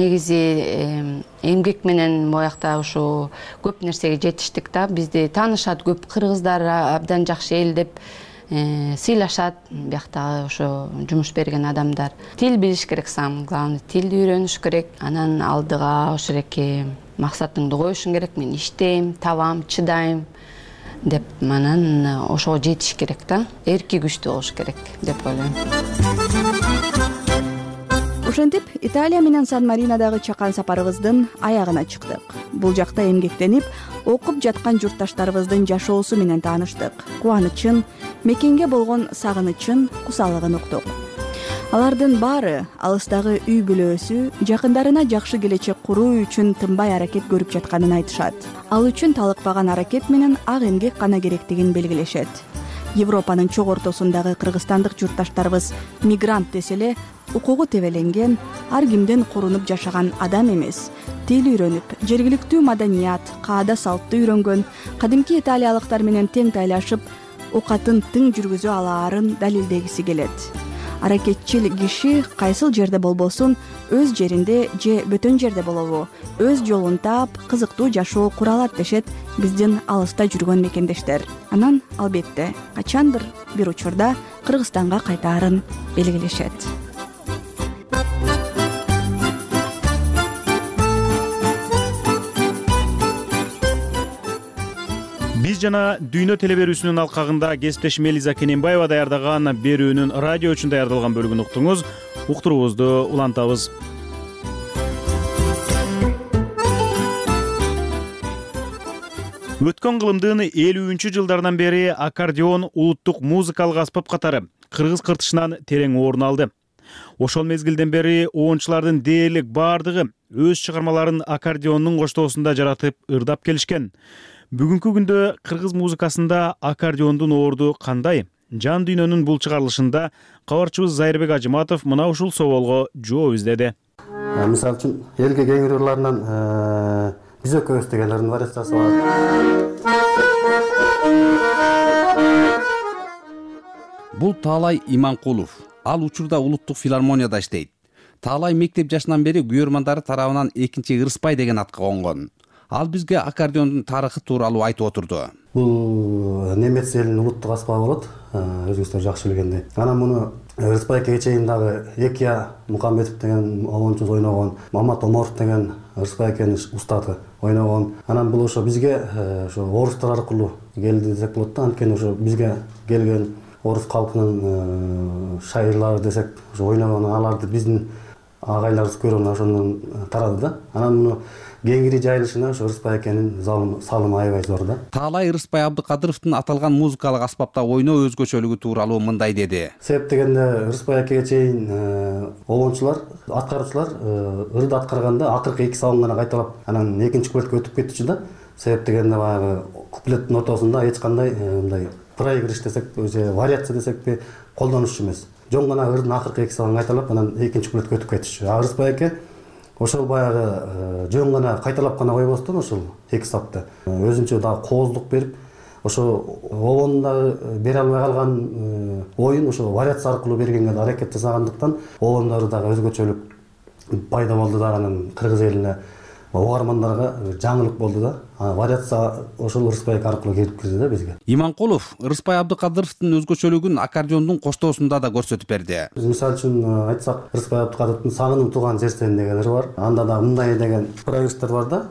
Негизи эмгек менен моякта ушу көп нерсеге жетиштик да. Бизди таанышат, көп кыргыздар абдан жакшы эл деп сыйлашат. Биякта ошо жумуш берген адамдар. Тил билиш керек, самый главный тилди үйрөнүш керек. Анан алдыга ошо эки максатыңды коюшуң керек. Мен иштейм, табам, чыдайм деп, анан ошого жетиш керек да. Эрки күчтүү болуш керек деп ойлойм. ошентип Италия менен Сан Маринодагы чакан сапарыбыздын аягына чыктык. Бул жакта эмгектенип окуп жаткан журтташтарыбыздын жашоосу менен тааныштык. Кубанычын, мекенге болгон сагынычын, кусалыгын уктук. Алардын баары алыстагы үй бүлөсү жакындарына жакшы келечек куруу үчүн тынбай аракет көрүп жатканын айтышат. Ал үчүн талыкпаган аракет менен ак эмгек гана керектигин белгилешет. Европанын чок ортосундагы кыргызстандык журтташтарыбыз мигрант десе эле укугу тебеленген, ар кимден корунуп жашаган адам эмес. Тил үйрөнүп, жергиликтүү маданият, каада салтты үйрөнгөн, кадимки италиялыктар менен тең тайлашып, окатын тың жүргүзө алаарын далилдегиси келет. Аракетчил киши кайсыл жерде болбосун, өз жеринде же бөтөн жерде болобу, өз жолун таап, кызыктуу жашоо кура алат дешет биздин алыста жүргөн мекендештер. Анан албетте качандыр бир учурда Кыргызстанга кайтаарын белгилешет. Биз жана Дүйнө телеберүүсүнүн алкагында кесиптешим Элиза Кененбаева даярдаган берүүнүн радио үчүн даярдалган бөлүгүн уктуңуз. Уктуруубузду улантабыз. Өткөн кылымдын элүүнчү жылдарынан бери аккордеон улуттук музыкалык аспап катары кыргыз кыртышынан терең орун алды. Ошол мезгилден бери оончулардын дээрлик бардыгы өз чыгармаларын аккордеондун коштоосунда жаратып, ырдап келишкен. Бүгүнкү күндө кыргыз музыкасында аккордеондун орду кандай? Жан дүйнөнүн бул чыгарылышында кабарчыбыз Зайырбек Ажыматов мына ушул соолго жооп издеди. Мисалы үчүн элге кеңир ырларынан биз экөөбүз дегендердин вариациясы бар. Бул Таалай Иманкулов. Ал учурда улуттук филармонияда иштейт. Таалай мектеп жашынан бери күйөрмандары тарабынан экинчи Ырыспай деген атка конгон. Ал бизге аккордеондун тарыхы тууралуу айтып отурду. Бул немец элинин улуттук аспабы болот, өзүңүздөр жакшы билгендей. Анан муну Ырыспайга чейин дагы Экия Мукамбетов деген оончубуз ойногон, Мамат Оморов деген Ырыспайкенин устаты ойногон. Анан бул ошо бизге ошо орустар аркылуу келди десек болот да, анткени ошо бизге келген орус калкынын шайырлары десек ошо ойногон, аларды биздин агайларыбыз көргөн ошондон тарады да. Анан муну кеңири жайылышына ошо Ырыспай экенин салымы аябай зор да. Таалай Ырыспай Абдыкадыровдун аталган музыкалык аспапта ойноо өзгөчөлүгү тууралуу мындай деди. Себеп дегенде Ырыспай экеге чейин обончулар, аткаруучулар ырды аткарганда акыркы эки салым гана кайталап, анан экинчи куплетке өтүп кетчү да. Себеп дегенде баягы куплеттин ортосунда эч кандай мындай проигрыш десек, же вариация десекпи колдонушчу эмес. Жон гана ырдын акыркы эки салым кайталап, анан экинчи куплетке өтүп кетчү. Ырыспай эке ошол баягы жөн гана кайталап гана койбостон ошол эки сапты өзүнчө дагы кооздук берип, ошо обондун дагы бере албай калган оюн ошо вариация аркылуу бергенге да аракет жасагандыктан обондору дагы өзгөчөлүк пайда болду да. Анан кыргыз элине угармандарга жаңылык болду да. Вариация ошол Ырыспай аркылуу келип кирди да бизге. Иманкулов Ырыспай Абдыкадыровдун өзгөчөлүгүн аккордеондун коштоосунда да көрсөтүп берди. Мисалы үчүн айтсак, Ырыспай Абдыкадыровдун Сагынып тууган жер сен деген ыры бар. Анда да мындай деген проигрыштар бар да.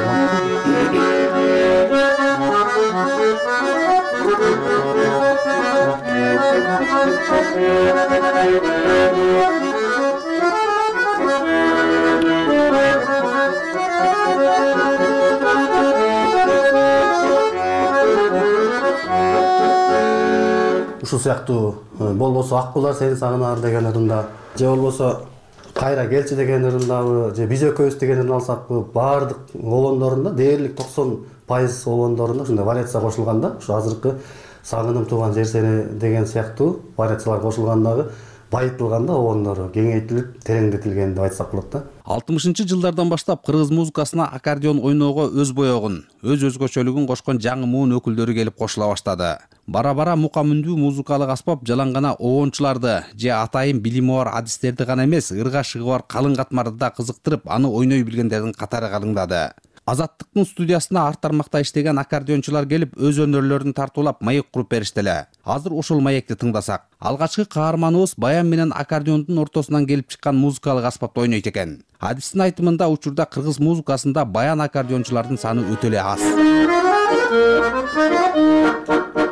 Ушул сыяктуу болбосо Ак булар сени сагынаар деген ырында, же болбосо Кайра келчи деген ырындабы, же Биз экөөбүз дегенин алсакпы, баардык обондорунда дээрлик токсон пайыз обондорунда ушундай вариация кошулганда, ушу азыркы Сагынып тууган жер сени деген сыяктуу вариациялар кошулгандагы байытылганда обондору кеңейтилип, тереңдетилген деп айтсак болот да. алтымышынчы жылдардан баштап кыргыз музыкасына аккордеон ойноого өз боёгун, өз өзгөчөлүгүн кошкон жаңы муун өкүлдөрү келип кошула баштады. Бара-бара мука мүндүү музыкалык аспап жалаң гана обончуларды же атайын билими бар адистерди гана эмес, ырга шыгы бар калың катмарды да кызыктырып, аны ойной билгендердин катары калыңдады. Азаттыктын студиясына ар тармакта иштеген аккордеончулар келип өз өнөрлөрүн тартуулап маек куруп беришти эле. Азыр ошол маекти тыңдасак. Алгачкы каарманыбыз баян менен аккордеондун ортосунан келип чыккан музыкалык аспапты ойнойт экен. Адистин айтымында учурда кыргыз музыкасында баян аккордеончулардын саны өтө эле аз.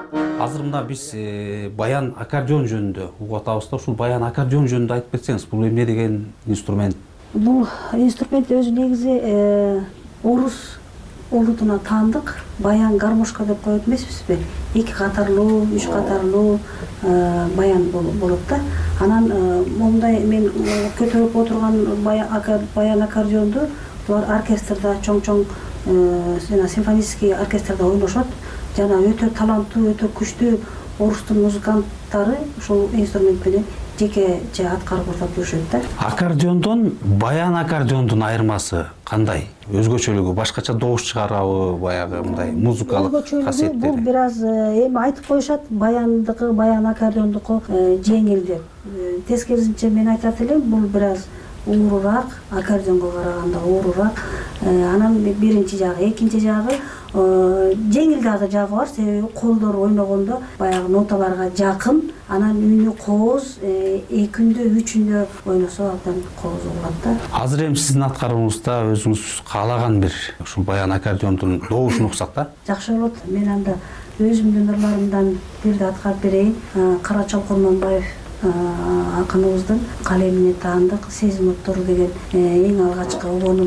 азыр мына биз баян аккордеон жөнүндө угуп атабыз да, ушул баян аккордеон жөнүндө айтып кетсеңиз, бул эмне деген инструмент? Бул инструмент өзү негизи орус улутуна таандык баян гармошка деп коет эмеспизби? Эки катарлуу, үч катарлуу баян болот да. Анан мондай мен көтөрүп отурган баян аккордеонду булар оркестрда, чоң-чоң жана симфонический оркестрда ойношот. Жана өтө таланттуу, өтө күчтүү орустун музыканттары ушул инструмент менен жеке-же аткарып отуруп жүрүшөт да. Аккордеондон баян аккордеондун айырмасы кандай? Өзгөчөлүгү, башкача добуш чыгарабы, баягы мындай музыкалык касиеттери? Бул бир аз эми айтып коюшат, баяндыкы, баян аккордеондуку жеңил деп. Тескерисинче мен айтат элем, бул бир аз уурураак, аккордеонго караганда уурураак. Анан биринчи жагы, экинчи жагы жеңил дагы жагы бар, себеби колдор ойногондо баягы ноталарга жакын, анан үнү кооз, экиндө, үчүндө ойносо абдан кооз болот да. Азыр эми сиздин аткаруунузда өзүңүз каалаган бир ушул баян аккордеондун добушун уксак да? Жакшы болот. Мен анда өзүмдүн ырларымдан бирди аткарып берейин. Карачал Курманбаев акыныбыздын калемине таандык сезим оттору деген эң алгачкы обонум.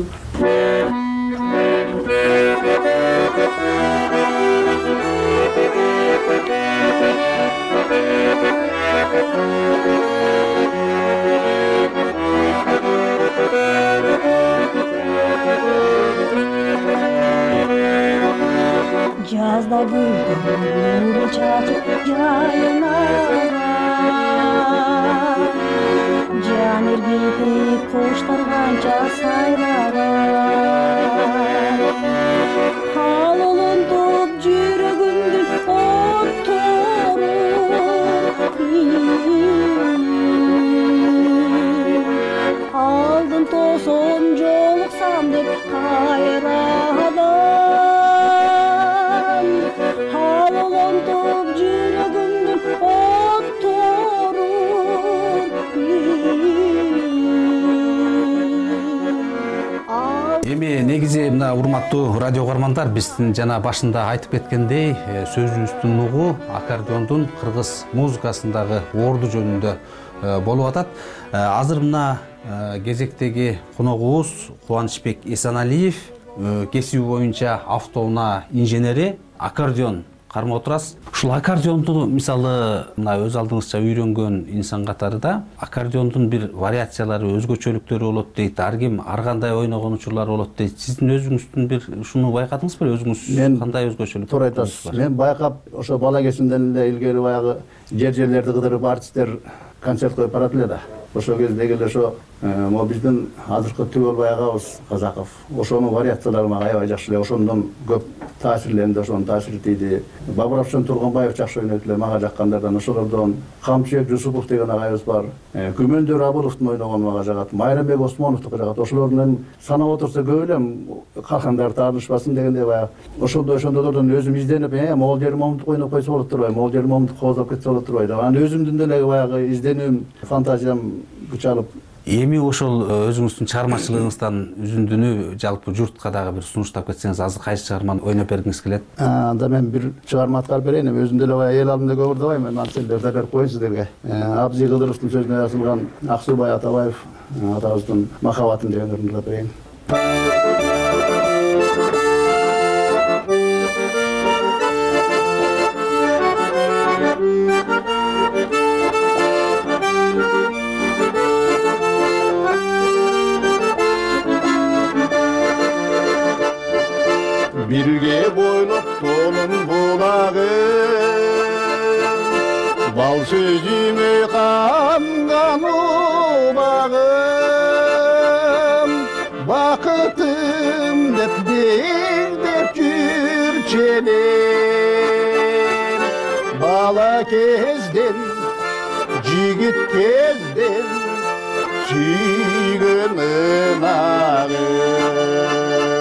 Жазда гүлдер чачып жайнаган, жан иргитип куштар канча сайлаган, ал улунтуп жүрөгүмдүн оттору, алдын тосон жолуксам деп кайрадан, ал улунтуп жүрөгүмдүн оттору. Эми негизи мына урматтуу радио угармандар, биздин жана башында айтып кеткендей, сөзүбүздүн угу аккордеондун кыргыз музыкасындагы орду жөнүндө болуп атат. Азыр мына кезектеги коногубуз Кубанычбек Эсеналиев, кесиби боюнча автоунаа инженери, аккордеон кармап отурасыз. Ушул аккордеонду мисалы мына өз алдыңызча үйрөнгөн инсан катары да аккордеондун бир вариациялары, өзгөчөлүктөрү болот дейт. Ар ким ар кандай ойногон учурлар болот дейт. Сиздин өзүңүздүн бир ушуну байкадыңызбы? Өзүңүз кандай өзгөчөлүк? Туура айтасыз. Мен байкап, ошо бала кезимден эле илгери баягы жер жерлерди кыдырып артисттер концерт коюп барат эле да. Ошо кездеги эле ошо могу биздин азыркы түгөл баягыбыз Казаков. Ошонун вариациялары мага аябай жакшы эле. Ошондон көп таасирленди, ошонун таасири тийди. Бабыровчон Тургунбаев жакшы ойнойт эле, мага жаккандардан ошолордон. Камчыбек Жусупов деген агайыбыз бар. Күмөндөр Абыловдун ойногону мага жагат. Майрамбек Осмоновдуку жагат. Ошолордун санап отурса көп эле калгандар таанышпасын дегендей баягы. Ошондо ошондордон өзүм изденип, э, могул жери момундук ойноп койсо болот турбайбы? Могул жери момундук кооздоп кетсе болот турбайбы? Анан өзүмдүн деле баягы изденүүм, фантазиям күч алып. Эми ошол өзүңүздүн чыгармачылыгыңыздан үзүндүнү жалпы журтка дагы бир сунуштап кетсеңиз, азыр кайсы чыгарманы ойноп бергиңиз келет? Анда мен бир чыгарма аткарып берейин. Өзүм деле баягы эл алдында көп ырдабайм. Мен ансендерди берип коеюн сиздерге. Абзый Кыдыровдун сөзүнө жазылган Аксубай Атабаев атабыздын Махаббатын деген ырдап берейин. Birge boylop dolun bulağım, bal sözüme kangan ubağım, bakıtım dep değil dep jürçelim, bala kezden, jigit kezden, süygönün ağım.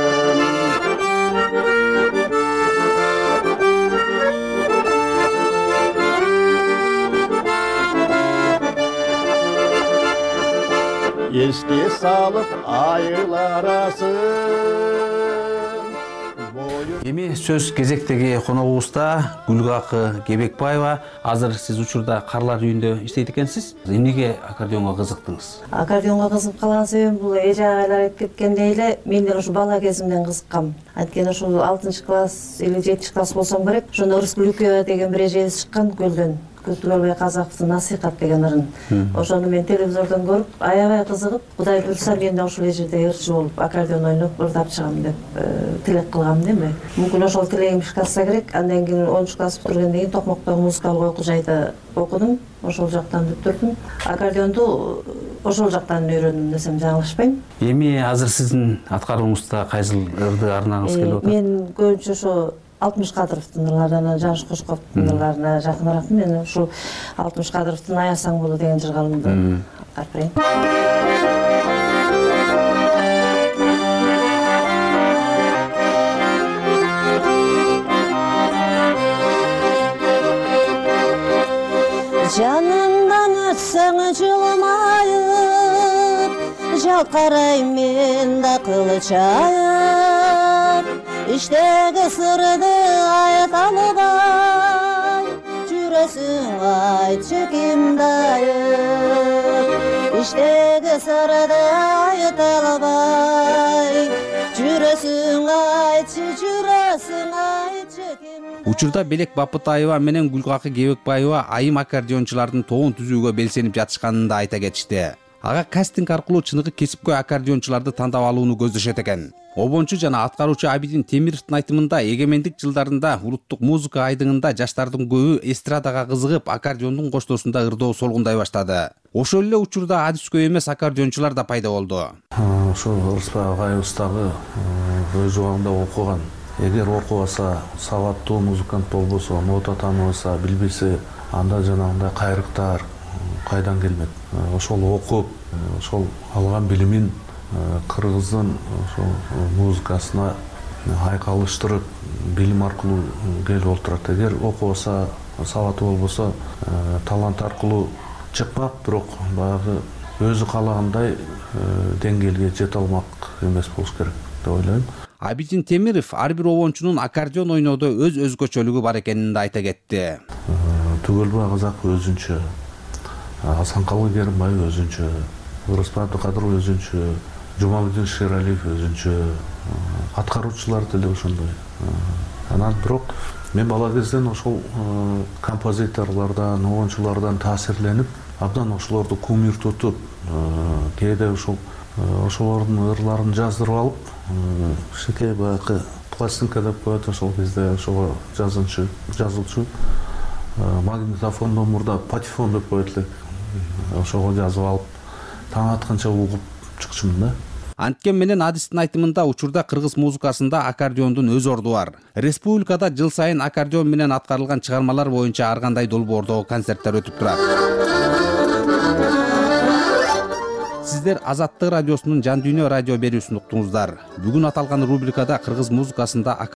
Esке салып айыл арасын. Эми сөз кезектеги коногубузда Гүлгакы Кебекбаева. Азыр сиз учурда Карлар үйүндө иштейт экенсиз. Эмнеге аккордеонго кызыктыңыз? Аккордеонго кызыгып калган себебим бул эже агайлар айтып кеткендей эле мен деле ушу бала кезимден кызыккам. Анткени ушул алтынчы класс или жетинчи класс болсом керек. Ошондо Рыскүлүкова деген бир эжебиз чыккан көлдөн. Көтүгөлбай Казаковдун насыйкат деген ырын. Ошону мен телевизордон көрүп, аябай кызыгып, Кудай буйрса мен да ушул эжеде ырчы болуп аккордеон ойноп ырдап чыгам деп тилек кылгам деме. Мүмкүн ошол тилегим ишке ашса керек. Андан кийин онунчу класс бүтүргөндөн кийин Токмоктогу музыкалык окуу жайда окудум. Ошол жактан бүттүрдүм. Аккордеонду ошол жактан үйрөндүм десем жаңылышпайм. Эми азыр сиздин аткарууңузда кайсыл ырды арнагыңыз келип атат? Мен көбүнчө ошо Алтымыш Кадыровдун ырларына, Жаныш Кошковдун ырларына жакыныраакмын. Мен ушул Алтымыш Кадыровдун Аясаң болду деген жыргалымды арпайм. Жанымдан өтсөң жылмайып, жалкарайм мен да кылычайып. İşteki sırrı ayet alыбай, жүрөсүң айтчы ким дайып. İşteki sırrı ayet alыбай, жүрөсүң айтчы, жүрөсүң айтчы ким. Учурда Белек Бапытаева менен Гүлгакы Кебекбаева айым аккордеончулардын тобун түзүүгө белсенип жатышканын да айта кетишти. Ага кастинг аркылуу чыныгы кесипкөй аккордеончуларды тандап алууну көздөшөт экен. Обончу жана аткаруучу Абидин Темировдун айтымында эгемендик жылдарында улуттук музыка айдыңында жаштардын көбү эстрадага кызыгып, аккордеондун коштоосунда ырдоо солгундай баштады. Ошол эле учурда адискөй эмес аккордеончулар да пайда болду. Ошол Ырысбай агайыбыз дагы өз убагында окуган. Эгер окубаса, сабаттуу музыкант болбосо, нота тааныбаса, билбесе, анда жанагындай кайрыктар кайдан келмек. Ошол окуп, ошол алган билимин кыргыздын ошол музыкасына айкалыштырып, билим аркылуу келип отурат. Эгер окубаса, сабаты болбосо, талант аркылуу чыкпак, бирок баягы өзү каалагандай деңгээлге жете алмак эмес болуш керек деп ойлойм. Абидин Темиров ар бир обончунун аккордеон ойноодо өз өзгөчөлүгү бар экенин да айта кетти. Түгөлбай Казаков өзүнчө, Асанкалы Керимбаев өзүнчө, Ырысбай Абдыкадыров өзүнчө, Жумабек Шералиев өзүнчө, аткаруучулар деле ошондой. Анан бирок мен бала кезден ошол композиторлордон, обончулардан таасирленип, абдан ошолорду кумир тутуп, кээде ошол ошолордун ырларын жаздырып алып, шекей баягы пластинка деп коет, ошол кезде ошого жазуучу, жазуучу магнитофондон мурда патефон деп коет элек. Ошого жазып алып, таң атканча угуп чыкчумун да. Анткен менен Адистин айтымында учурда кыргыз музыкасында аккордеондун өз орду бар. Республикада жыл сайын аккордеон менен аткарылган чыгармалар боюнча ар кандай долбоордогу концерттер өтүп турат. Сиздер Азаттык радиосунун Жан Дүйнө радио берүүсүн уктуңуздар. Бүгүн аталган рубрикада кыргыз музыкасында